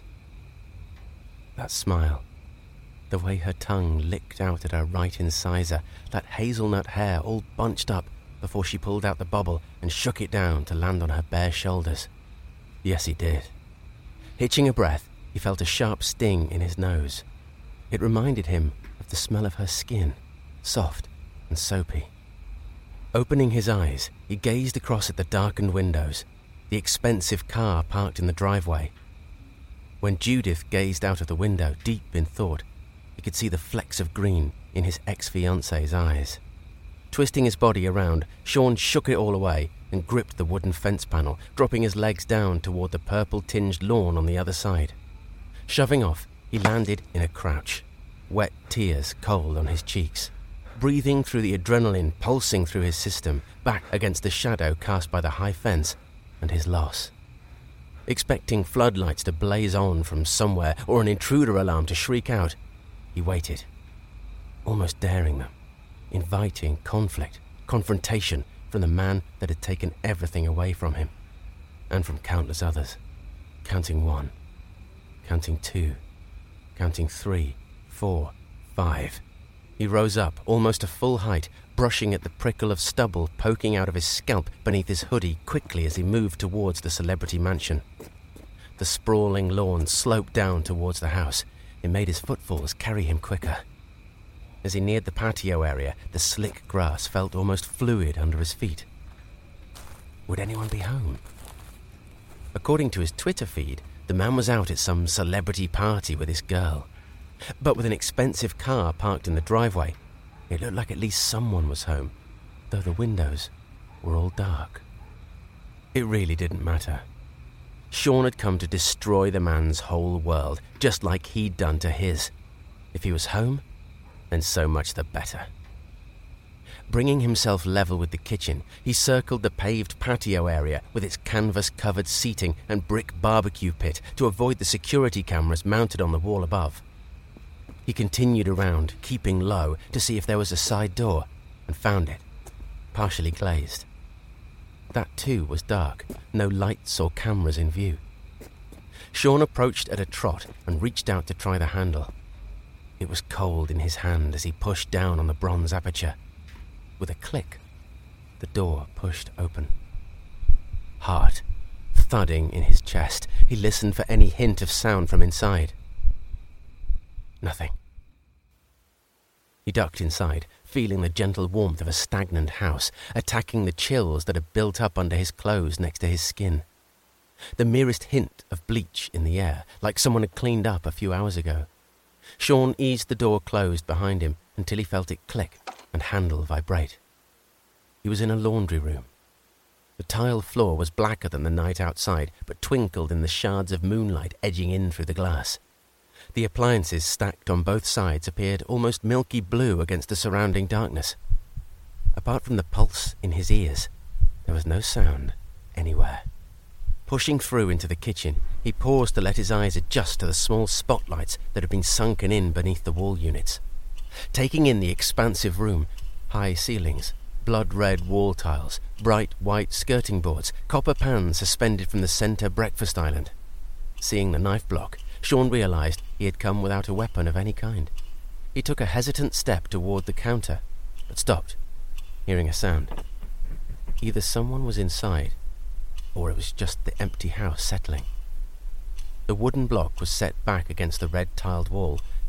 That smile, the way her tongue licked out at her right incisor, that hazelnut hair all bunched up before she pulled out the bobble and shook it down to land on her bare shoulders. Yes, he did. Hitching a breath, he felt a sharp sting in his nose. It reminded him of the smell of her skin, soft and soapy. Opening his eyes, he gazed across at the darkened windows, the expensive car parked in the driveway. When Judith gazed out of the window, deep in thought, he could see the flecks of green in his ex-fiancée's eyes. Twisting his body around, Sean shook it all away and gripped the wooden fence panel, dropping his legs down toward the purple-tinged lawn on the other side. Shoving off, he landed in a crouch, wet tears cold on his cheeks, breathing through the adrenaline pulsing through his system, back against the shadow cast by the high fence and his loss. Expecting floodlights to blaze on from somewhere or an intruder alarm to shriek out, he waited, almost daring them, inviting conflict, confrontation from the man that had taken everything away from him, and from countless others. Counting one, counting two, counting three, four, five. He rose up, almost to full height, brushing at the prickle of stubble poking out of his scalp beneath his hoodie quickly as he moved towards the celebrity mansion. The sprawling lawn sloped down towards the house. It made his footfalls carry him quicker. As he neared the patio area, the slick grass felt almost fluid under his feet. Would anyone be home? According to his Twitter feed, the man was out at some celebrity party with his girl. But with an expensive car parked in the driveway, it looked like at least someone was home, though the windows were all dark. It really didn't matter. Sean had come to destroy the man's whole world, just like he'd done to his. If he was home, then so much the better. Bringing himself level with the kitchen, he circled the paved patio area with its canvas-covered seating and brick barbecue pit to avoid the security cameras mounted on the wall above. He continued around, keeping low, to see if there was a side door, and found it, partially glazed. That too was dark, no lights or cameras in view. Sean approached at a trot and reached out to try the handle. It was cold in his hand as he pushed down on the bronze aperture. With a click, the door pushed open. Heart thudding in his chest, he listened for any hint of sound from inside. Nothing. He ducked inside, feeling the gentle warmth of a stagnant house, attacking the chills that had built up under his clothes next to his skin. The merest hint of bleach in the air, like someone had cleaned up a few hours ago. Sean eased the door closed behind him until he felt it click and handle vibrate. He was in a laundry room. The tile floor was blacker than the night outside, but twinkled in the shards of moonlight edging in through the glass. The appliances stacked on both sides appeared almost milky blue against the surrounding darkness. Apart from the pulse in his ears, there was no sound anywhere. Pushing through into the kitchen, he paused to let his eyes adjust to the small spotlights that had been sunken in beneath the wall units. Taking in the expansive room, high ceilings, blood-red wall tiles, bright white skirting boards, copper pans suspended from the centre breakfast island. Seeing the knife block, Sean realized he had come without a weapon of any kind. He took a hesitant step toward the counter, but stopped, hearing a sound. Either someone was inside, or it was just the empty house settling. The wooden block was set back against the red-tiled wall,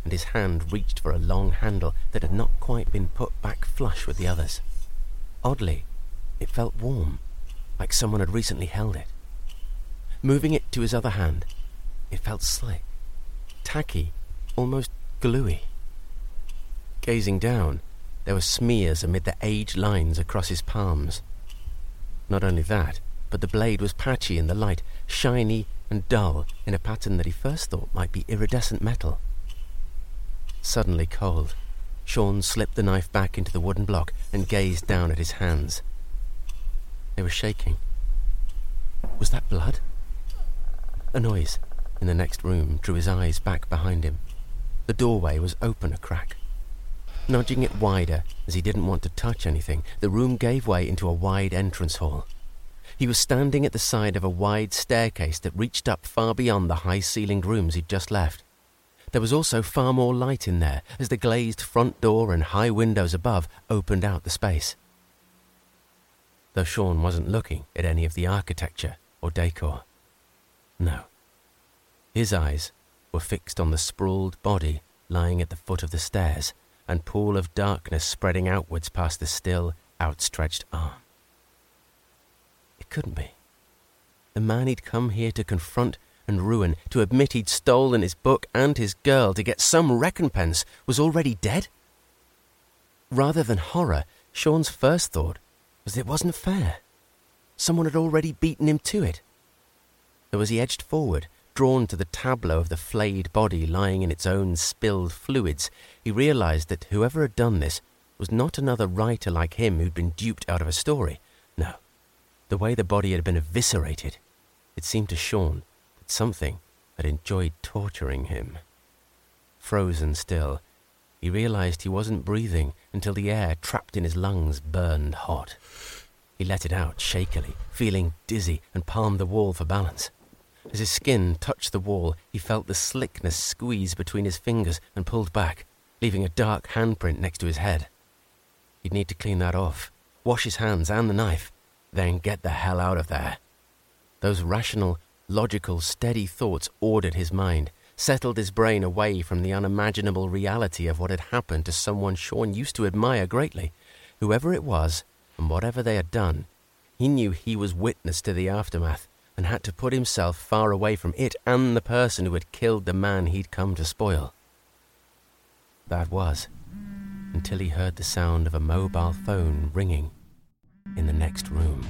and his hand reached for a long handle that had not quite been put back flush with the others. Oddly, it felt warm, like someone had recently held it. Moving it to his other hand, it felt slick, tacky, almost gluey. Gazing down, there were smears amid the aged lines across his palms. Not only that, but the blade was patchy in the light, shiny and dull in a pattern that he first thought might be iridescent metal. Suddenly cold, Sean slipped the knife back into the wooden block and gazed down at his hands. They were shaking. Was that blood? A noise in the next room drew his eyes back behind him. The doorway was open a crack. Nudging it wider, as he didn't want to touch anything, the room gave way into a wide entrance hall. He was standing at the side of a wide staircase that reached up far beyond the high-ceilinged rooms he'd just left. There was also far more light in there, as the glazed front door and high windows above opened out the space. Though Sean wasn't looking at any of the architecture or decor. No. His eyes were fixed on the sprawled body lying at the foot of the stairs, and pool of darkness spreading outwards past the still, outstretched arm. It couldn't be. The man he'd come here to confront and ruin, to admit he'd stolen his book and his girl to get some recompense, was already dead? Rather than horror, Sean's first thought was that it wasn't fair. Someone had already beaten him to it. Though as he edged forward, drawn to the tableau of the flayed body lying in its own spilled fluids, he realised that whoever had done this was not another writer like him who'd been duped out of a story. No. The way the body had been eviscerated, it seemed to Sean that something had enjoyed torturing him. Frozen still, he realised he wasn't breathing until the air trapped in his lungs burned hot. He let it out shakily, feeling dizzy, and palmed the wall for balance. As his skin touched the wall, he felt the slickness squeeze between his fingers and pulled back, leaving a dark handprint next to his head. He'd need to clean that off, wash his hands and the knife, then get the hell out of there. Those rational, logical, steady thoughts ordered his mind, settled his brain away from the unimaginable reality of what had happened to someone Sean used to admire greatly. Whoever it was, and whatever they had done, he knew he was witness to the aftermath, and had to put himself far away from it and the person who had killed the man he'd come to spoil. That was, until he heard the sound of a mobile phone ringing in the next room.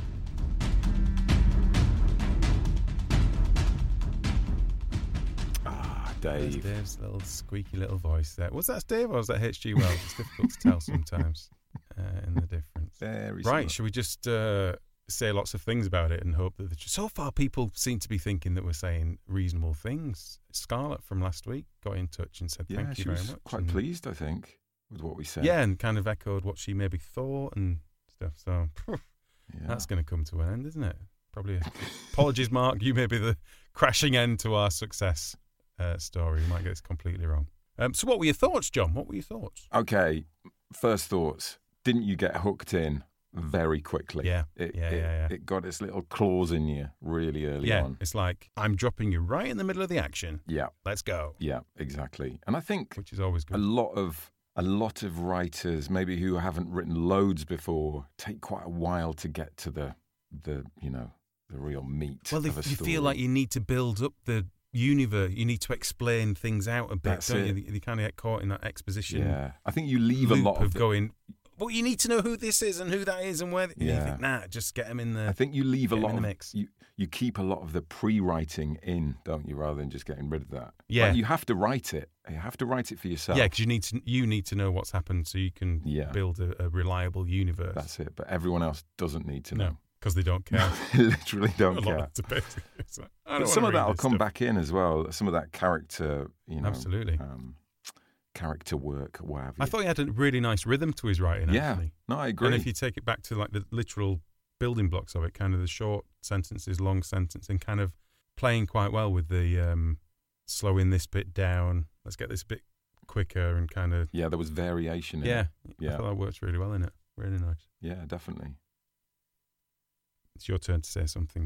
Ah, There's Dave. Dave's little squeaky little voice there. Was that Dave or was that H G Wells? It's difficult to tell sometimes uh, in the difference. Very Right, similar. should we just uh, say lots of things about it and hope that... The, so far, people seem to be thinking that we're saying reasonable things. Scarlett from last week got in touch and said Yeah, thank you she very was much. quite and, pleased, I think, with what we said. Yeah, and kind of echoed what she maybe thought and stuff. So Yeah. that's going to come to an end, isn't it? Probably. A, apologies, Mark. You may be the crashing end to our success uh, story. You might get this completely wrong. Um, so what were your thoughts, John? What were your thoughts? Okay, first thoughts. Didn't you get hooked in very quickly? Yeah, It, yeah, it, yeah, yeah. It got its little claws in you really early Yeah, on. it's like, I'm dropping you right in the middle of the action. Yeah, Let's go. yeah, exactly. And I think Which is always a good. lot of a lot of writers, maybe who haven't written loads before, take quite a while to get to the the you know the real meat Well, of a if you story. feel like you need to build up the universe, you need to explain things out a bit, That's don't it. you? You kind of get caught in that exposition Yeah, I think you leave loop a lot of of the, going, well, you need to know who this is and who that is and where. And you Yeah. think, nah, just get them in the. I think you leave a get 'em lot in of the mix. you you keep a lot of the pre-writing in, don't you, rather than just getting rid of that. Yeah. Like, you have to write it. You have to write it for yourself. Yeah, because you need to you need to know what's happened so you can Yeah. build a, a reliable universe. That's it. But everyone else doesn't need to no, know. because they don't care. They literally don't a care. lot of basically. It's like, I don't But wanna some of read that will this come stuff. back in as well. Some of that character, you know, Absolutely. um, character work, what have you. I thought he had a really nice rhythm to his writing. yeah, Actually. no, I agree. And if you take it back to like the literal building blocks of it, kind of the short sentences, long sentence, and kind of playing quite well with the um, slowing this bit down, let's get this bit quicker, and kind of yeah, there was variation. In yeah, it. I yeah, thought that works really well in it. Really nice. yeah, definitely. It's your turn to say something now.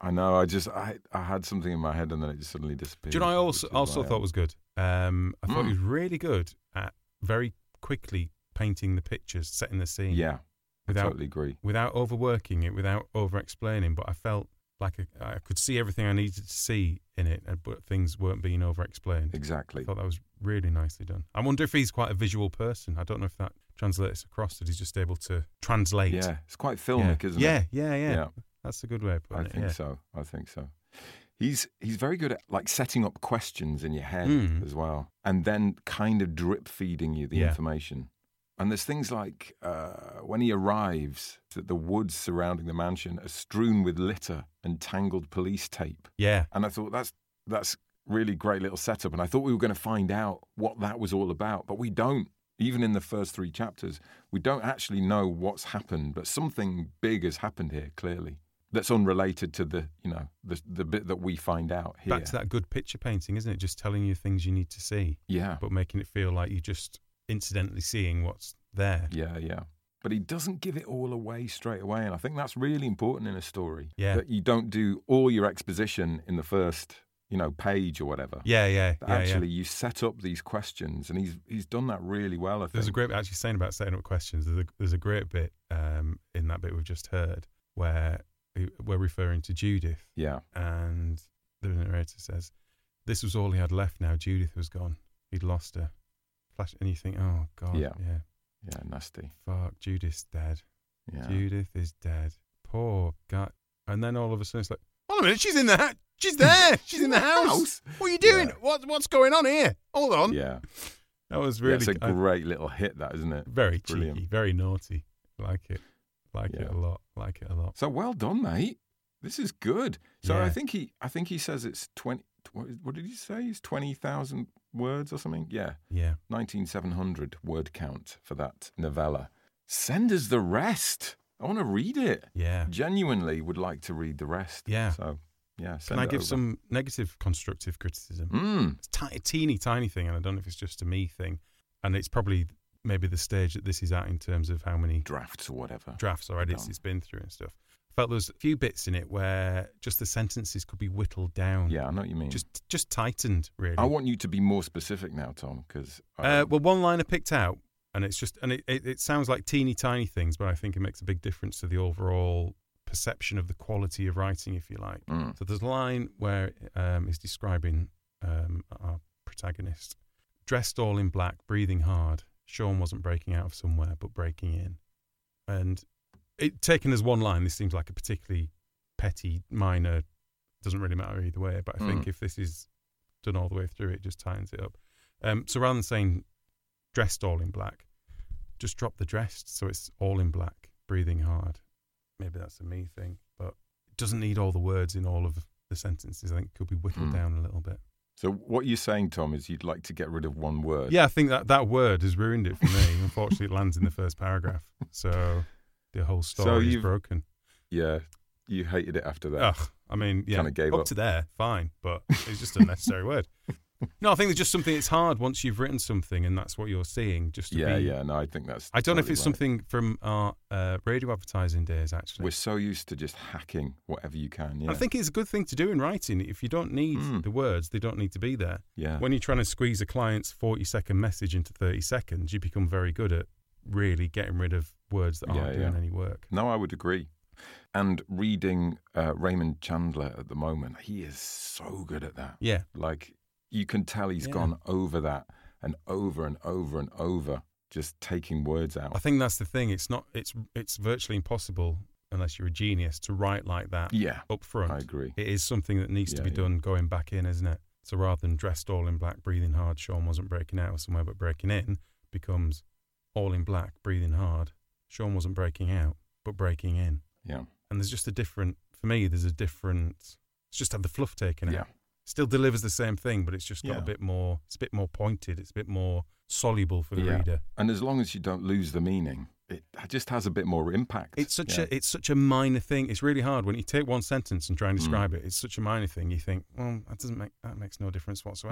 I know. I just I, I had something in my head and then it just suddenly disappeared. Do you know? I also which is also why thought I- was good. Um, I thought Mm. he was really good at very quickly painting the pictures, setting the scene. Yeah, without I totally agree. without overworking it, without over explaining. But I felt like I, I could see everything I needed to see in it, uh, but things weren't being over explained. Exactly. I thought that was really nicely done. I wonder if he's quite a visual person. I don't know if that translates across, that he's just able to translate. Yeah, it's quite filmic, yeah. isn't yeah, it? Yeah, yeah, Yeah. That's a good way of I putting it. think yeah. so. I think so. He's he's very good at like setting up questions in your head Mm. as well, and then kind of drip feeding you the Yeah. information. And there's things like uh, when he arrives, that the woods surrounding the mansion are strewn with litter and tangled police tape. Yeah. And I thought that's that's really great little setup. And I thought we were going to find out what that was all about, but we don't. Even in the first three chapters, we don't actually know what's happened, but something big has happened here, clearly. That's unrelated to the, you know, the the bit that we find out here. Back to that good picture painting, isn't it? Just telling you things you need to see, Yeah, but making it feel like you're just incidentally seeing what's there. yeah, yeah. But he doesn't give it all away straight away, and I think that's really important in a story. Yeah. That you don't do all your exposition in the first, you know, page or whatever. Yeah, yeah, That yeah. actually, yeah. you set up these questions, and he's he's done that really well. I think. There's a great bit, actually saying about setting up questions. There's a, there's a great bit um, in that bit we've just heard where we're referring to Judith, Yeah, and the narrator says, "This was all he had left now. Judith was gone. He'd lost her." Flash, and you think, "Oh God, Yeah. yeah, yeah, nasty. fuck, Judith's dead. Yeah, Judith is dead. Poor guy." And then all of a sudden it's like, "Hold a minute, she's in the house. She's there. She's in the house. What are you doing? Yeah. What What's going on here? Hold on." yeah. That was Yeah, really it's a I- great little hit, that isn't it? very Brilliant. cheeky, very naughty. Like it, like it Yeah. a lot. Like it a lot. So well done, mate. This is good. So Yeah. I think he, I think he says it's twenty. tw- What did he say? It's twenty thousand words or something. Yeah, Yeah. nineteen seven hundred word count for that novella. Send us the rest. I want to read it. Yeah. Genuinely would like to read the rest. Yeah. So yeah. Can Send I it give over. some negative constructive criticism? Mm. It's ti- a teeny tiny thing, and I don't know if it's just a me thing, and it's probably maybe the stage that this is at in terms of how many Drafts or whatever. drafts or edits Done. it's been through and stuff. I felt there was a few bits in it where just the sentences could be whittled down. Yeah, I know what you mean. Just just tightened, really. I want you to be more specific now, Tom, because Uh, well, one line I picked out, and it's just, and it, it, it sounds like teeny tiny things, but I think it makes a big difference to the overall perception of the quality of writing, if you like. Mm. So there's a line where um, he's describing um, our protagonist, dressed all in black, breathing hard. Sean wasn't breaking out of somewhere, but breaking in. And it, taken as one line, this seems like a particularly petty, minor, doesn't really matter either way, but I think Mm. if this is done all the way through, it just tightens it up. Um, so rather than saying dressed all in black, just drop the dressed, so it's all in black, breathing hard. Maybe that's a me thing, but it doesn't need all the words in all of the sentences. I think it could be whittled Mm. down a little bit. So what you're saying, Tom, is you'd like to get rid of one word. Yeah, I think that, that word has ruined it for me. Unfortunately, it lands in the first paragraph, so the whole story is you've- broken. Yeah. You hated it after that. Ugh, I mean, yeah, Kinda gave up, up. to there, fine, but it's just a unnecessary word. No, I think there's just something. It's hard once you've written something and that's what you're seeing. Just to yeah, be, yeah. No, I think that's. I don't know if totally it's right. something from our uh, radio advertising days. Actually, We're so used to just hacking whatever you can. Yeah. I think it's a good thing to do in writing. If you don't need Mm. the words, they don't need to be there. Yeah. When you're trying to squeeze a client's forty second message into thirty seconds, you become very good at really getting rid of words that aren't Yeah, doing yeah. any work. No, I would agree. And reading uh, Raymond Chandler at the moment, he is so good at that. Yeah. Like, you can tell he's Yeah. gone over that and over and over and over, just taking words out. I think that's the thing. It's not. It's it's virtually impossible unless you're a genius to write like that Yeah, up front. I agree. It is something that needs to Yeah, be yeah. done going back in, isn't it? So rather than dressed all in black, breathing hard, Sean wasn't breaking out of somewhere but breaking in, becomes all in black, breathing hard. Sean wasn't breaking out but breaking in. Yeah. And there's just a different, for me, there's a different, it's just had the fluff taken Yeah. out. Still delivers the same thing, but it's just got Yeah. a bit more, it's a bit more pointed, it's a bit more soluble for the Yeah. reader. And as long as you don't lose the meaning, it just has a bit more impact. It's such Yeah. a it's such a minor thing. It's really hard when you take one sentence and try and Mm. describe it. It's such a minor thing. You think, well, that doesn't make that makes no difference whatsoever. Mm.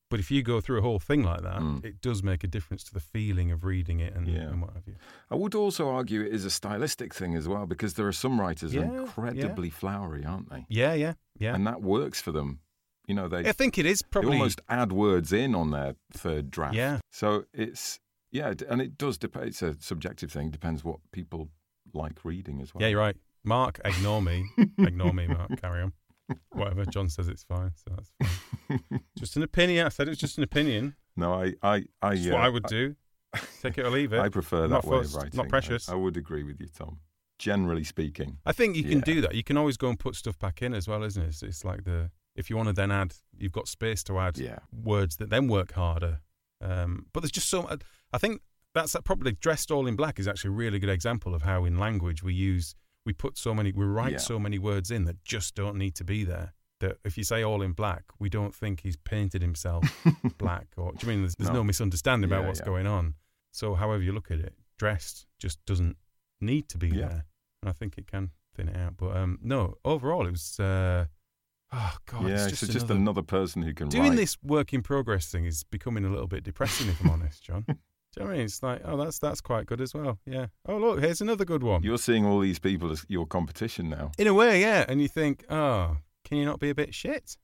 But if you go through a whole thing like that, Mm. it does make a difference to the feeling of reading it and, Yeah. and what have you. I would also argue it is a stylistic thing as well, because there are some writers who Yeah, are incredibly flowery, aren't they? Yeah, yeah, yeah. And that works for them. You know, they, I think it is they probably... almost add words in on their third draft. Yeah. So it's, yeah, d- and it does depend. It's a subjective thing. Depends what people like reading as well. Yeah, you're right. Mark, ignore me. Ignore me, Mark. Carry on. Whatever. John says it's fine, so that's fine. Just an opinion. I said it was just an opinion. No, I, I, I, That's uh, what I would do. Take it or leave it. I prefer that Not way fussed, of writing. not precious. I, I would agree with you, Tom. Generally speaking. I think you can Yeah. do that. You can always go and put stuff back in as well, isn't it? It's, it's like the if you want to then add, you've got space to add Yeah. words that then work harder. Um, but there's just so much. I think that's probably Dressed All in Black is actually a really good example of how in language we use we put so many we write Yeah. so many words in that just don't need to be there. That if you say all in black, we don't think he's painted himself black. Or do you mean there's, there's no. No. misunderstanding about Yeah, what's yeah. going on? So however you look at it, dressed just doesn't need to be Yeah. there, and I think it can thin it out. But um, no, overall it was. Uh, oh God, yeah, it's it's just, just another, another person who can doing write. this work in progress thing is becoming a little bit depressing, if I'm honest, John. Do you know what I mean? It's like, oh, that's that's quite good as well. Yeah. Oh, look, here's another good one. You're seeing all these people as your competition now. In a way, yeah. And you think, oh, can you not be a bit shit?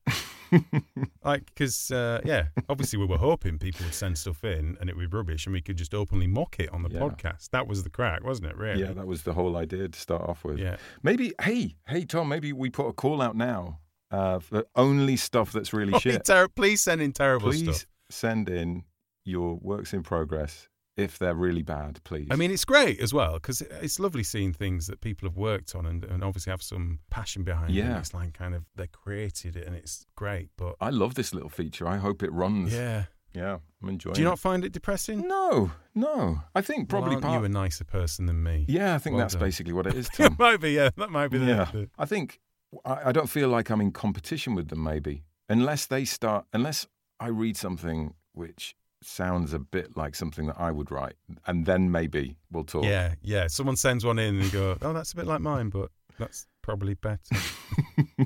Like, because, uh, yeah, obviously we were hoping people would send stuff in and it would be rubbish and we could just openly mock it on the Yeah. podcast. That was the crack, wasn't it, really? Yeah, that was the whole idea to start off with. Yeah. Maybe, hey, hey, Tom, maybe we put a call out now uh, for only stuff that's really Only shit. ter- please send in terrible Please stuff. send in your works in progress if they're really bad, please. I mean, it's great as well because it's lovely seeing things that people have worked on and, and obviously have some passion behind it. Yeah. It's like kind of they created it and it's great. But I love this little feature. I hope it runs. yeah, Yeah, I'm enjoying do you it. not find it depressing? No, no. I think probably well, aren't part... you a nicer person than me? Yeah, I think Well that's done. basically what it is, It Tom. might be. Yeah, that might be. The, yeah. the- I think I, I don't feel like I'm in competition with them, maybe. Unless they start, unless I read something which sounds a bit like something that I would write, and then maybe we'll talk. yeah, yeah. Someone sends one in and you go, "Oh, that's a bit like mine, but that's probably better." yeah,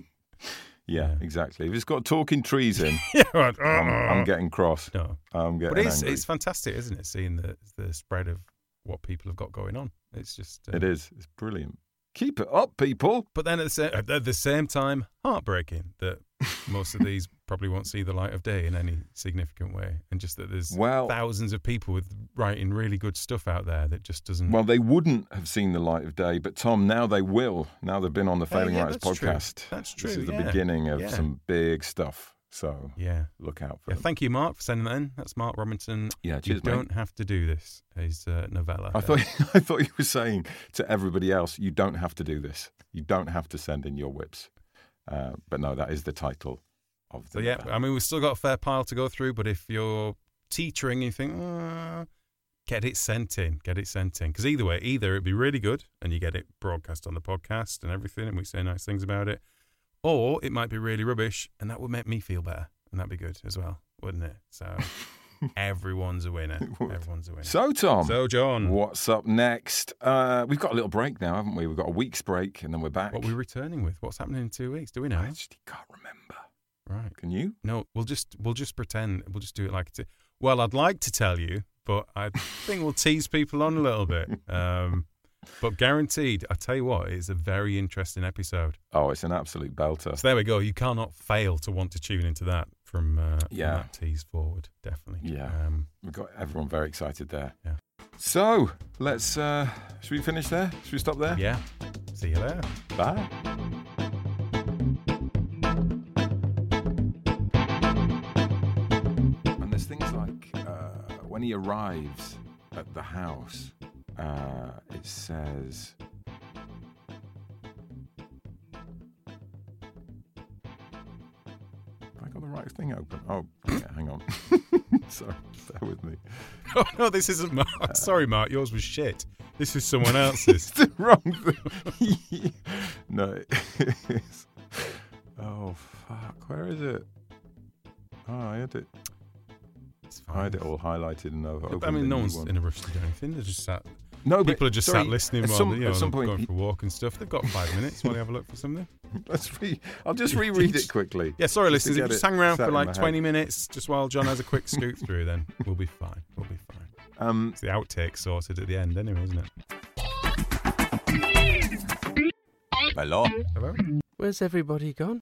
Yeah. exactly. If it's got talking trees in, yeah, right. I'm, I'm getting cross. no, I'm getting but it's angry. it's fantastic, isn't it? Seeing the the spread of what people have got going on. It's just uh, It is. It's brilliant. Keep it up, people. But then at the, same, at the same time, heartbreaking that most of these probably won't see the light of day in any significant way, and just that there's Well- thousands of people with writing really good stuff out there that just doesn't. Well, they wouldn't have seen the light of day, but Tom, now they will. Now they've been on the Oh, Failing yeah, Writers that's true. podcast. That's true, This is the yeah. beginning of Yeah. some big stuff. So yeah. look out for Yeah, them. thank you, Mark, for sending that in. That's Mark Robinson. Yeah, You cheers, mate. don't have to do this. His uh, novella. I thought I thought you were saying to everybody else, you don't have to do this. You don't have to send in your whips. Uh, but no, that is the title of the So yeah, novella. I mean, we've still got a fair pile to go through. But if you're teetering, and you think, uh, get it sent in, get it sent in, because either way, either it'd be really good and you get it broadcast on the podcast and everything, and we say nice things about it, or it might be really rubbish, and that would make me feel better, and that'd be good as well, wouldn't it? So everyone's a winner. would. Everyone's a winner. So Tom, So, John, what's up next? Uh, we've got a little break now, haven't we? We've got a week's break, and then we're back. what are we returning with? What's happening in two weeks? Do we know? I actually can't remember. Right. Can you? No, we'll just we'll just pretend. We'll just do it like it's. Well, I'd like to tell you, but I think we'll tease people on a little bit. Um, but guaranteed, I tell you what, it's a very interesting episode. Oh, it's an absolute belter. So there we go. You cannot fail to want to tune into that from, uh, from Yeah. that tease forward. Definitely. Yeah. Um, We've got everyone very excited there. Yeah. So let's. Uh, should we finish there? Should we stop there? yeah. See you there. Bye. And there's things like uh, when he arrives at the house, uh, it says. Have I got the right thing open? Oh, yeah, hang on. Sorry, bear with me. Oh no, this isn't Mark. Sorry, Mark. Yours was shit. This is someone else's. It's the wrong thing. No, it's. Oh, fuck. Where is it? Oh, I had it. It's I fine. had it all highlighted and over. I opened mean, a no new one's one. in a rush to do anything. They're just sat No, but People are just sorry, sat listening at while some, they, you know, at some they're point. going for a walk and stuff. They've got five minutes while they have a look for something. Let's re- I'll just reread it quickly. Yeah, sorry, Just to listeners. If you get just it hang around set for in my like head. twenty minutes, just while John has a quick scoot through, then we'll be fine. We'll be fine. Um, It's the outtake sorted at the end, anyway, isn't it? Hello. Hello. Where's everybody gone?